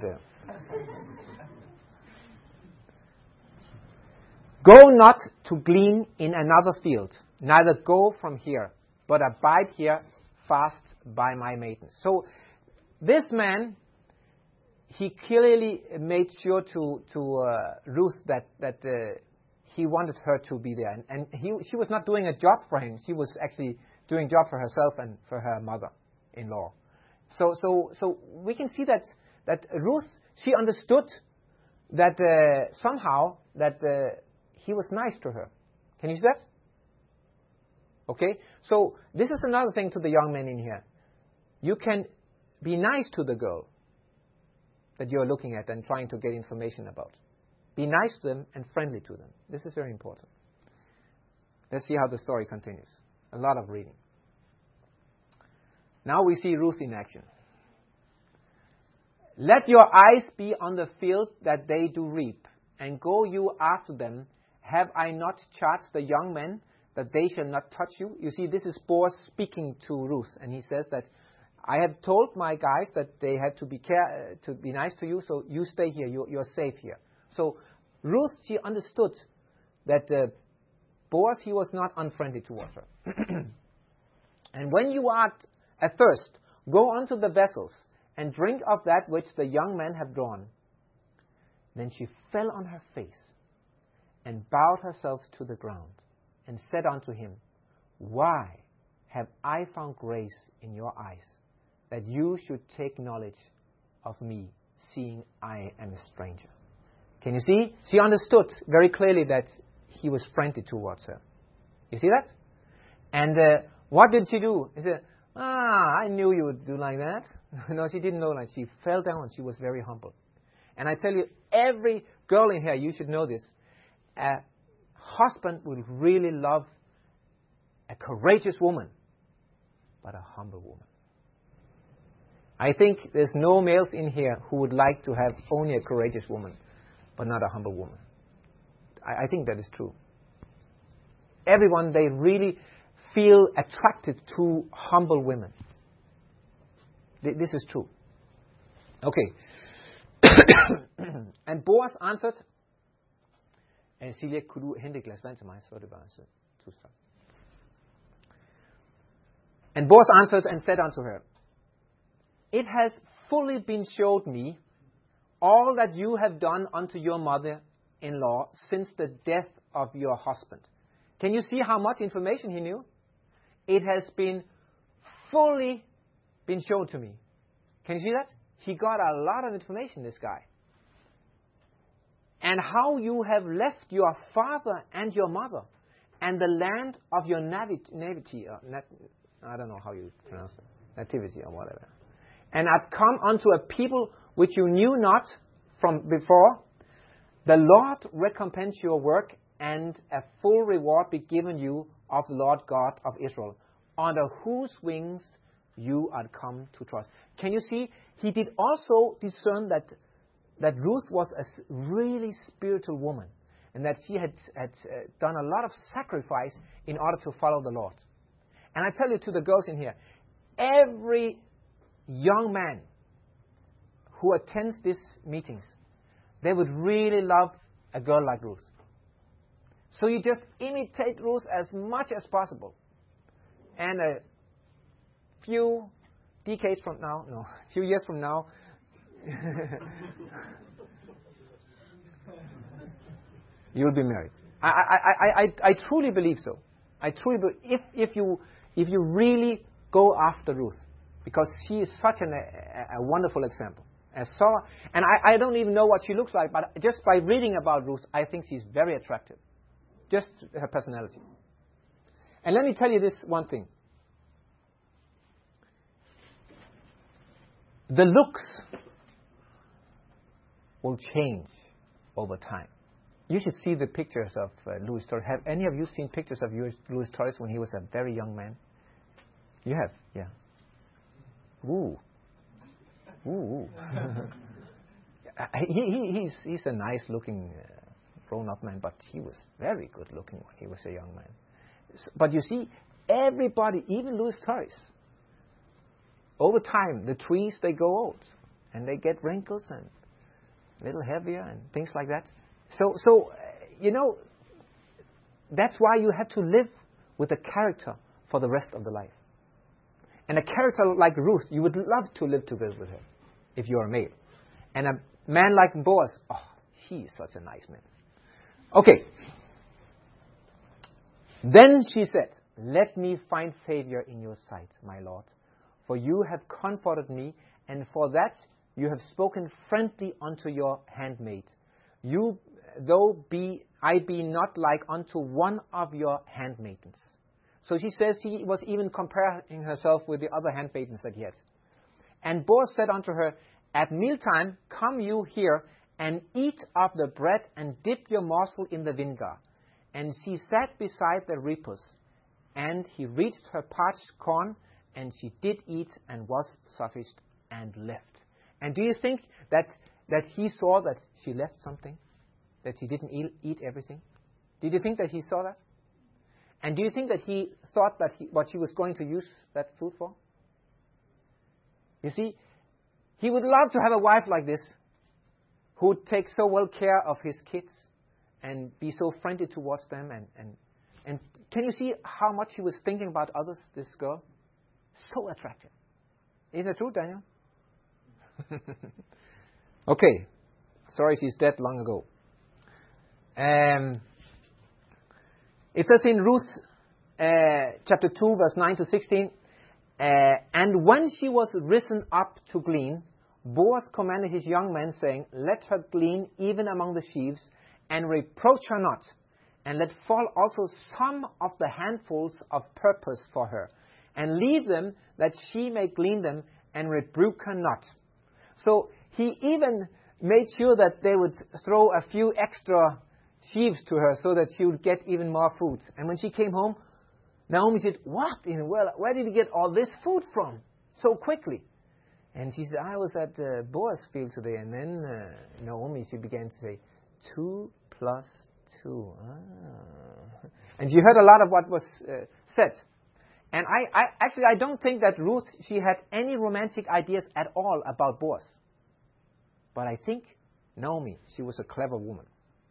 go not to glean in another field, neither go from here, but abide here fast by my maidens. So this man, he clearly made sure to Ruth that he wanted her to be there, and she was not doing a job for him. She was actually doing a job for herself and for her mother-in-law. So we can see that Ruth, she understood that somehow that he was nice to her. Can you see that? Okay, so this is another thing to the young men in here. You can be nice to the girl that you're looking at and trying to get information about. Be nice to them and friendly to them. This is very important. Let's see how the story continues. A lot of reading. Now we see Ruth in action. Let your eyes be on the field that they do reap, and go you after them. Have I not charged the young men that they shall not touch you? You see, this is Boaz speaking to Ruth, and he says that I have told my guys that they have to be nice to you, so you stay here. You're safe here. So Ruth, she understood that Boaz, he was not unfriendly towards her. And when you are athirst, go unto the vessels and drink of that which the young men have drawn. Then she fell on her face and bowed herself to the ground and said unto him, Why have I found grace in your eyes, that you should take knowledge of me, seeing I am a stranger? Can you see? She understood very clearly that he was friendly towards her. You see that? And what did she do? She said, I knew you would do like that. No, she didn't know that. She fell down. She was very humble. And I tell you, every girl in here, you should know this. A husband will really love a courageous woman, but a humble woman. I think there's no males in here who would like to have only a courageous woman, but not a humble woman. I think that is true. Everyone, they really feel attracted to humble women. This is true. Okay. And Boaz answered, and Silja, kunne du hente et glas vand til mig, så er det bare så. Tusind tak. And Boaz answered and said unto her, It has fully been showed me all that you have done unto your mother-in-law since the death of your husband. Can you see how much information he knew? It has been fully been shown to me. Can you see that? He got a lot of information, this guy. And how you have left your father and your mother and the land of your nativity. I don't know how you pronounce it. Nativity or whatever. And have come unto a people which you knew not from before. The Lord recompense your work, and a full reward be given you of the Lord God of Israel, under whose wings you are come to trust. Can you see? He did also discern that Ruth was a really spiritual woman, and that she had done a lot of sacrifice in order to follow the Lord. And I tell you, to the girls in here, every young man who attends these meetings, they would really love a girl like Ruth. So you just imitate Ruth as much as possible. And a few decades from now, no, a few years from now, you'll be married. I truly believe so. I truly believe if you really go after Ruth, because she is such a wonderful example. And I don't even know what she looks like, but just by reading about Ruth, I think she's very attractive. Just her personality. And let me tell you this one thing. The looks will change over time. You should see the pictures of Louis Torres. Have any of you seen pictures of Louis Torres when he was a very young man? You have, yeah. Ooh. Ooh. He's a nice-looking grown-up man, but he was very good-looking when he was a young man. But you see, everybody, even Louis Torres, over time, the trees, they go old, and they get wrinkles and a little heavier and things like that. So you know, that's why you have to live with a character for the rest of the life. And a character like Ruth, you would love to live together with her if you are a male. And a man like Boaz, oh, he is such a nice man. Okay. Then she said, Let me find favor in your sight, my Lord, for you have comforted me, and for that you have spoken friendly unto your handmaid. You, though I be not like unto one of your handmaidens. So she says she was even comparing herself with the other handmaidens that he had. And Boaz said unto her, At mealtime come you here, and eat of the bread, and dip your morsel in the vinegar. And she sat beside the reapers, and he reached her parched corn, and she did eat, and was sufficed, and left. And do you think that he saw that she left something? That she didn't eat everything? Did you think that he saw that? And do you think that he thought that what she was going to use that food for? You see, he would love to have a wife like this, who would take so well care of his kids and be so friendly towards them. And can you see how much he was thinking about others, this girl? So attractive. Is it true, Daniel? Okay. Sorry, she's dead long ago. It says in Ruth chapter 2, verse 9 to 16, and when she was risen up to glean, Boaz commanded his young men, saying, let her glean even among the sheaves, and reproach her not, and let fall also some of the handfuls of purpose for her, and leave them that she may glean them, and rebuke her not. So he even made sure that they would throw a few extra sheaves to her so that she would get even more food. And when she came home, Naomi said, what in the world? Where did you get all this food from so quickly? And she said, I was at Boaz's field today. And then Naomi, she began to say, 2 plus 2. Ah. And she heard a lot of what was said. And I don't think that Ruth, she had any romantic ideas at all about Boaz. But I think Naomi, she was a clever woman.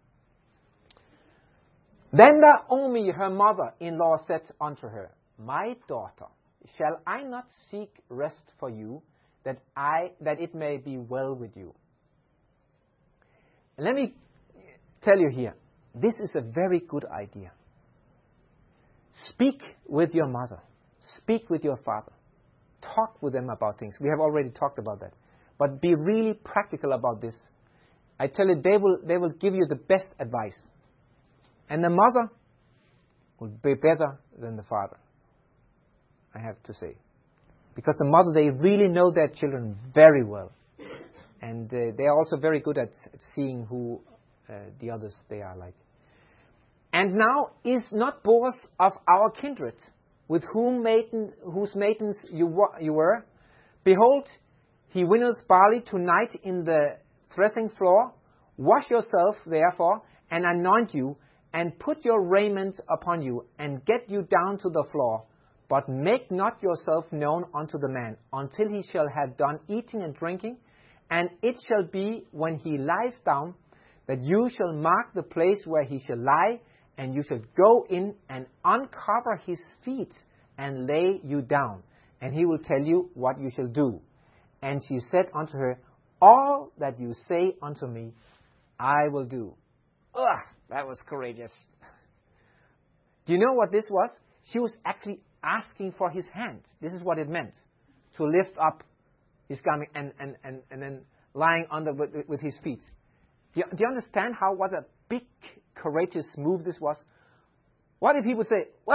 Then Naomi, her mother-in-law, said unto her, my daughter, shall I not seek rest for you, that it may be well with you? And let me tell you here, this is a very good idea. Speak with your mother. Speak with your father. Talk with them about things. We have already talked about that. But be really practical about this. I tell you, they will give you the best advice. And the mother will be better than the father, I have to say. Because the mother, they really know their children very well. And they are also very good at seeing who the others they are like. And now is not Boaz of our kindred, with whose maidens you were? Behold, he winnoweth barley tonight in the threshing floor. Wash yourself, therefore, and anoint you, and put your raiment upon you, and get you down to the floor. But make not yourself known unto the man, until he shall have done eating and drinking. And it shall be, when he lies down, that you shall mark the place where he shall lie, and you shall go in and uncover his feet, and lay you down. And he will tell you what you shall do. And she said unto her, all that you say unto me, I will do. Ugh, that was courageous. Do you know what this was? She was actually asking for his hand. This is what it meant. To lift up his garment and then lying under with his feet. Do you understand what a big, courageous move this was? What if he would say, wah!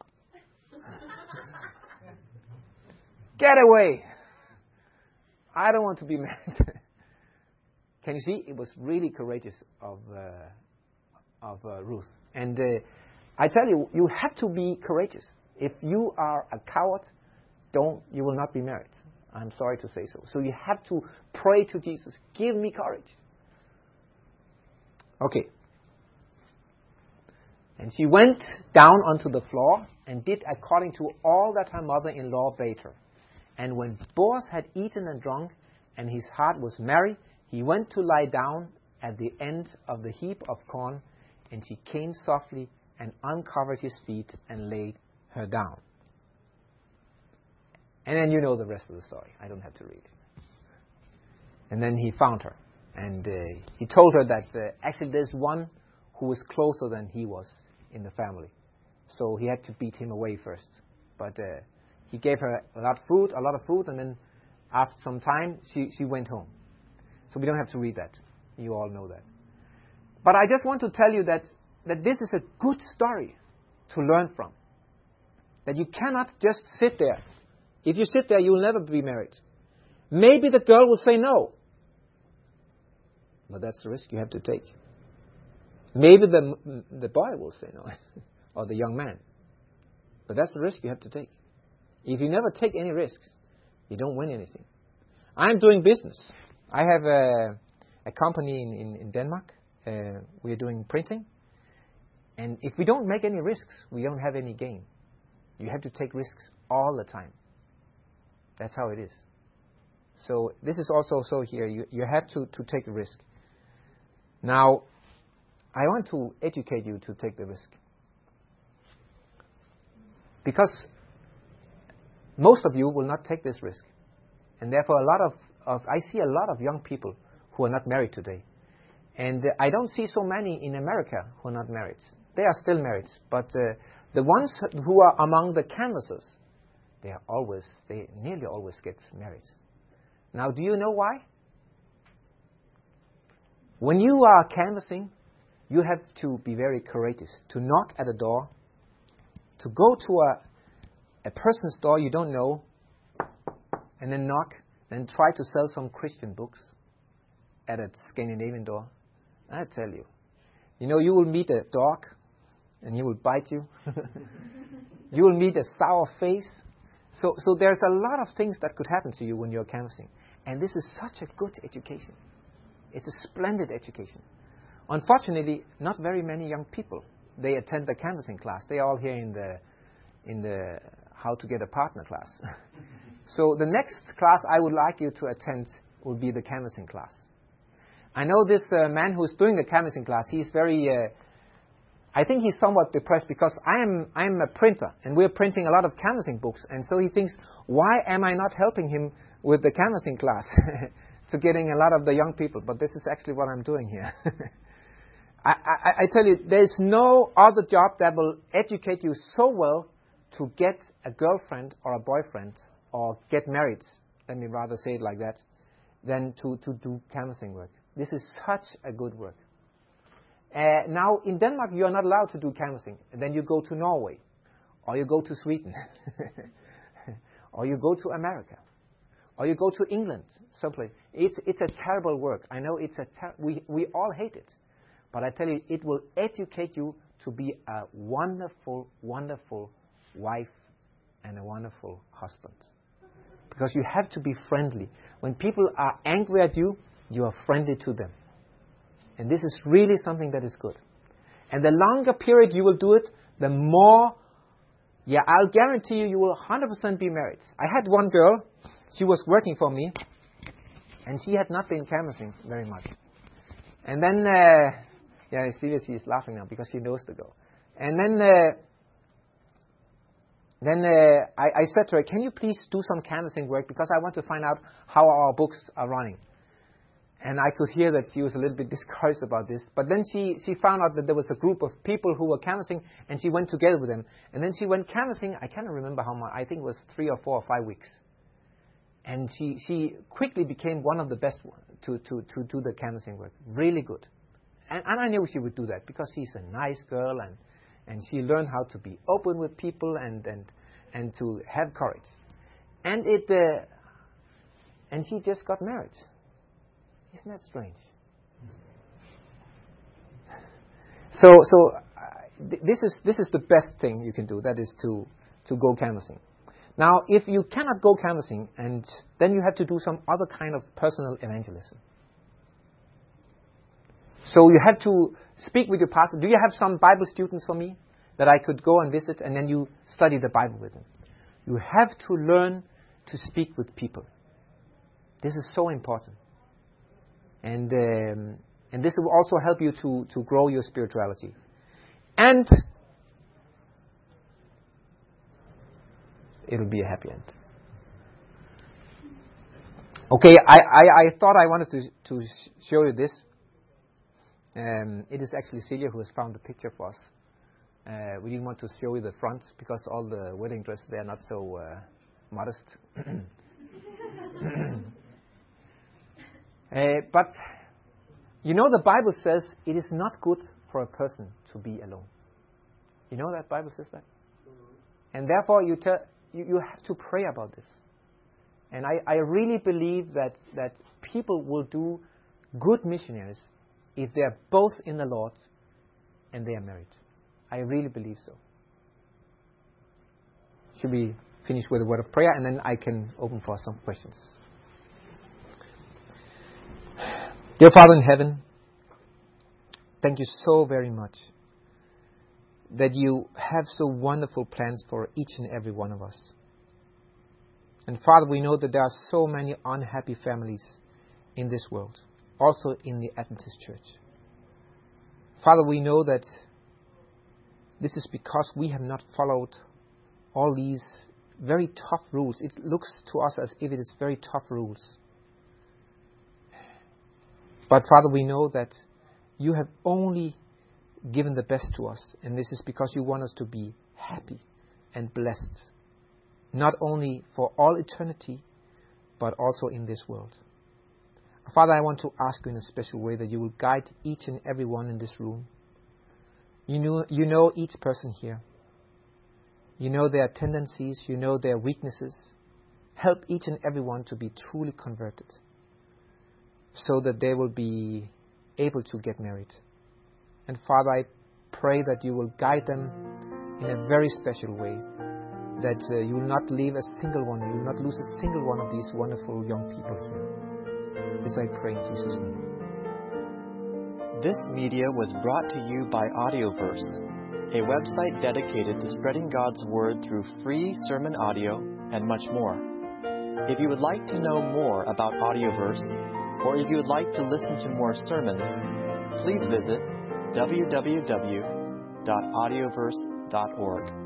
Get away! I don't want to be married. Can you see? It was really courageous of Ruth. And I tell you, you have to be courageous. If you are a coward, you will not be married. I'm sorry to say so. So you have to pray to Jesus. Give me courage. Okay. And she went down onto the floor and did according to all that her mother-in-law bade her. And when Boaz had eaten and drunk, and his heart was merry, he went to lie down at the end of the heap of corn, and she came softly and uncovered his feet and laid her down. And then you know the rest of the story. I don't have to read it. And then he found her, and he told her that actually there's one who was closer than he was in the family. So he had to beat him away first. But he gave her a lot of food, and then after some time, she went home. So we don't have to read that. You all know that. But I just want to tell you that this is a good story to learn from. That you cannot just sit there. If you sit there, you'll never be married. Maybe the girl will say no. But that's the risk you have to take. Maybe the boy will say no. Or the young man. But that's the risk you have to take. If you never take any risks, you don't win anything. I'm doing business. I have a company in Denmark. We are doing printing. And if we don't make any risks, we don't have any gain. You have to take risks all the time. That's how it is. So this is also so here. You have to take a risk. Now, I want to educate you to take the risk. Because most of you will not take this risk. And therefore, I see a lot of young people who are not married today. And I don't see so many in America who are not married. They are still married. But the ones who are among the canvassers, they nearly always get married. Now, do you know why? When you are canvassing, you have to be very courageous. To knock at a door, to go to a person's door you don't know, and then knock, and try to sell some Christian books at a Scandinavian door. I tell you. You will meet a dog, and he will bite you. You will meet a sour face. So there's a lot of things that could happen to you when you're canvassing. And this is such a good education. It's a splendid education. Unfortunately, not very many young people, they attend the canvassing class. They are all here in the how to get a partner class. So the next class I would like you to attend will be the canvassing class. I know this man who's doing the canvassing class, he's very... I think he's somewhat depressed because I'm a printer, and we're printing a lot of canvassing books, and so he thinks, why am I not helping him with the canvassing class to getting a lot of the young people? But this is actually what I'm doing here. I tell you, there's no other job that will educate you so well to get a girlfriend or a boyfriend or get married, let me rather say it like that, than to do canvassing work. This is such a good work. Now, in Denmark, you are not allowed to do canvassing. And then you go to Norway, or you go to Sweden, or you go to America, or you go to England, someplace. It's a terrible work. I know we all hate it. But I tell you, it will educate you to be a wonderful, wonderful wife and a wonderful husband. Because you have to be friendly. When people are angry at you, you are friendly to them. And this is really something that is good. And the longer period you will do it, the more, I'll guarantee you will 100% be married. I had one girl, she was working for me, and she had not been canvassing very much. And then, Silvia, she is laughing now because she knows the girl. And then I said to her, can you please do some canvassing work because I want to find out how our books are running. And I could hear that she was a little bit discouraged about this. But then she found out that there was a group of people who were canvassing, and she went together with them. And then she went canvassing, I cannot remember how much, I think it was 3 or 4 or 5 weeks. And she quickly became one of the best to do the canvassing work. Really good. And I knew she would do that because she's a nice girl, and she learned how to be open with people and to have courage. And she just got married. Isn't that strange? So this is the best thing you can do. That is to go canvassing. Now, if you cannot go canvassing, and then you have to do some other kind of personal evangelism. So you have to speak with your pastor. Do you have some Bible students for me that I could go and visit, and then you study the Bible with them? You have to learn to speak with people. This is so important. And this will also help you to grow your spirituality. And it'll be a happy end. Okay, I thought I wanted to show you this. It is actually Celia who has found the picture for us. We didn't want to show you the front because all the wedding dresses, they are not so modest. But the Bible says it is not good for a person to be alone. You know that Bible says that? And therefore you have to pray about this. And I really believe that people will do good missionaries if they are both in the Lord and they are married. I really believe so. Should we finish with a word of prayer, and then I can open for some questions. Dear Father in heaven, thank you so very much that you have so wonderful plans for each and every one of us. And Father, we know that there are so many unhappy families in this world, also in the Adventist Church. Father, we know that this is because we have not followed all these very tough rules. It looks to us as if it is very tough rules. But Father, we know that you have only given the best to us, and this is because you want us to be happy and blessed, not only for all eternity, but also in this world. Father, I want to ask you in a special way that you will guide each and every one in this room. You know each person here. You know their tendencies, you know their weaknesses. Help each and every one to be truly converted, so that they will be able to get married. And Father, I pray that you will guide them in a very special way, that you will not leave a single one, you will not lose a single one of these wonderful young people here. This I pray in Jesus' name. This media was brought to you by Audioverse, a website dedicated to spreading God's Word through free sermon audio and much more. If you would like to know more about Audioverse, or if you would like to listen to more sermons, please visit www.audioverse.org.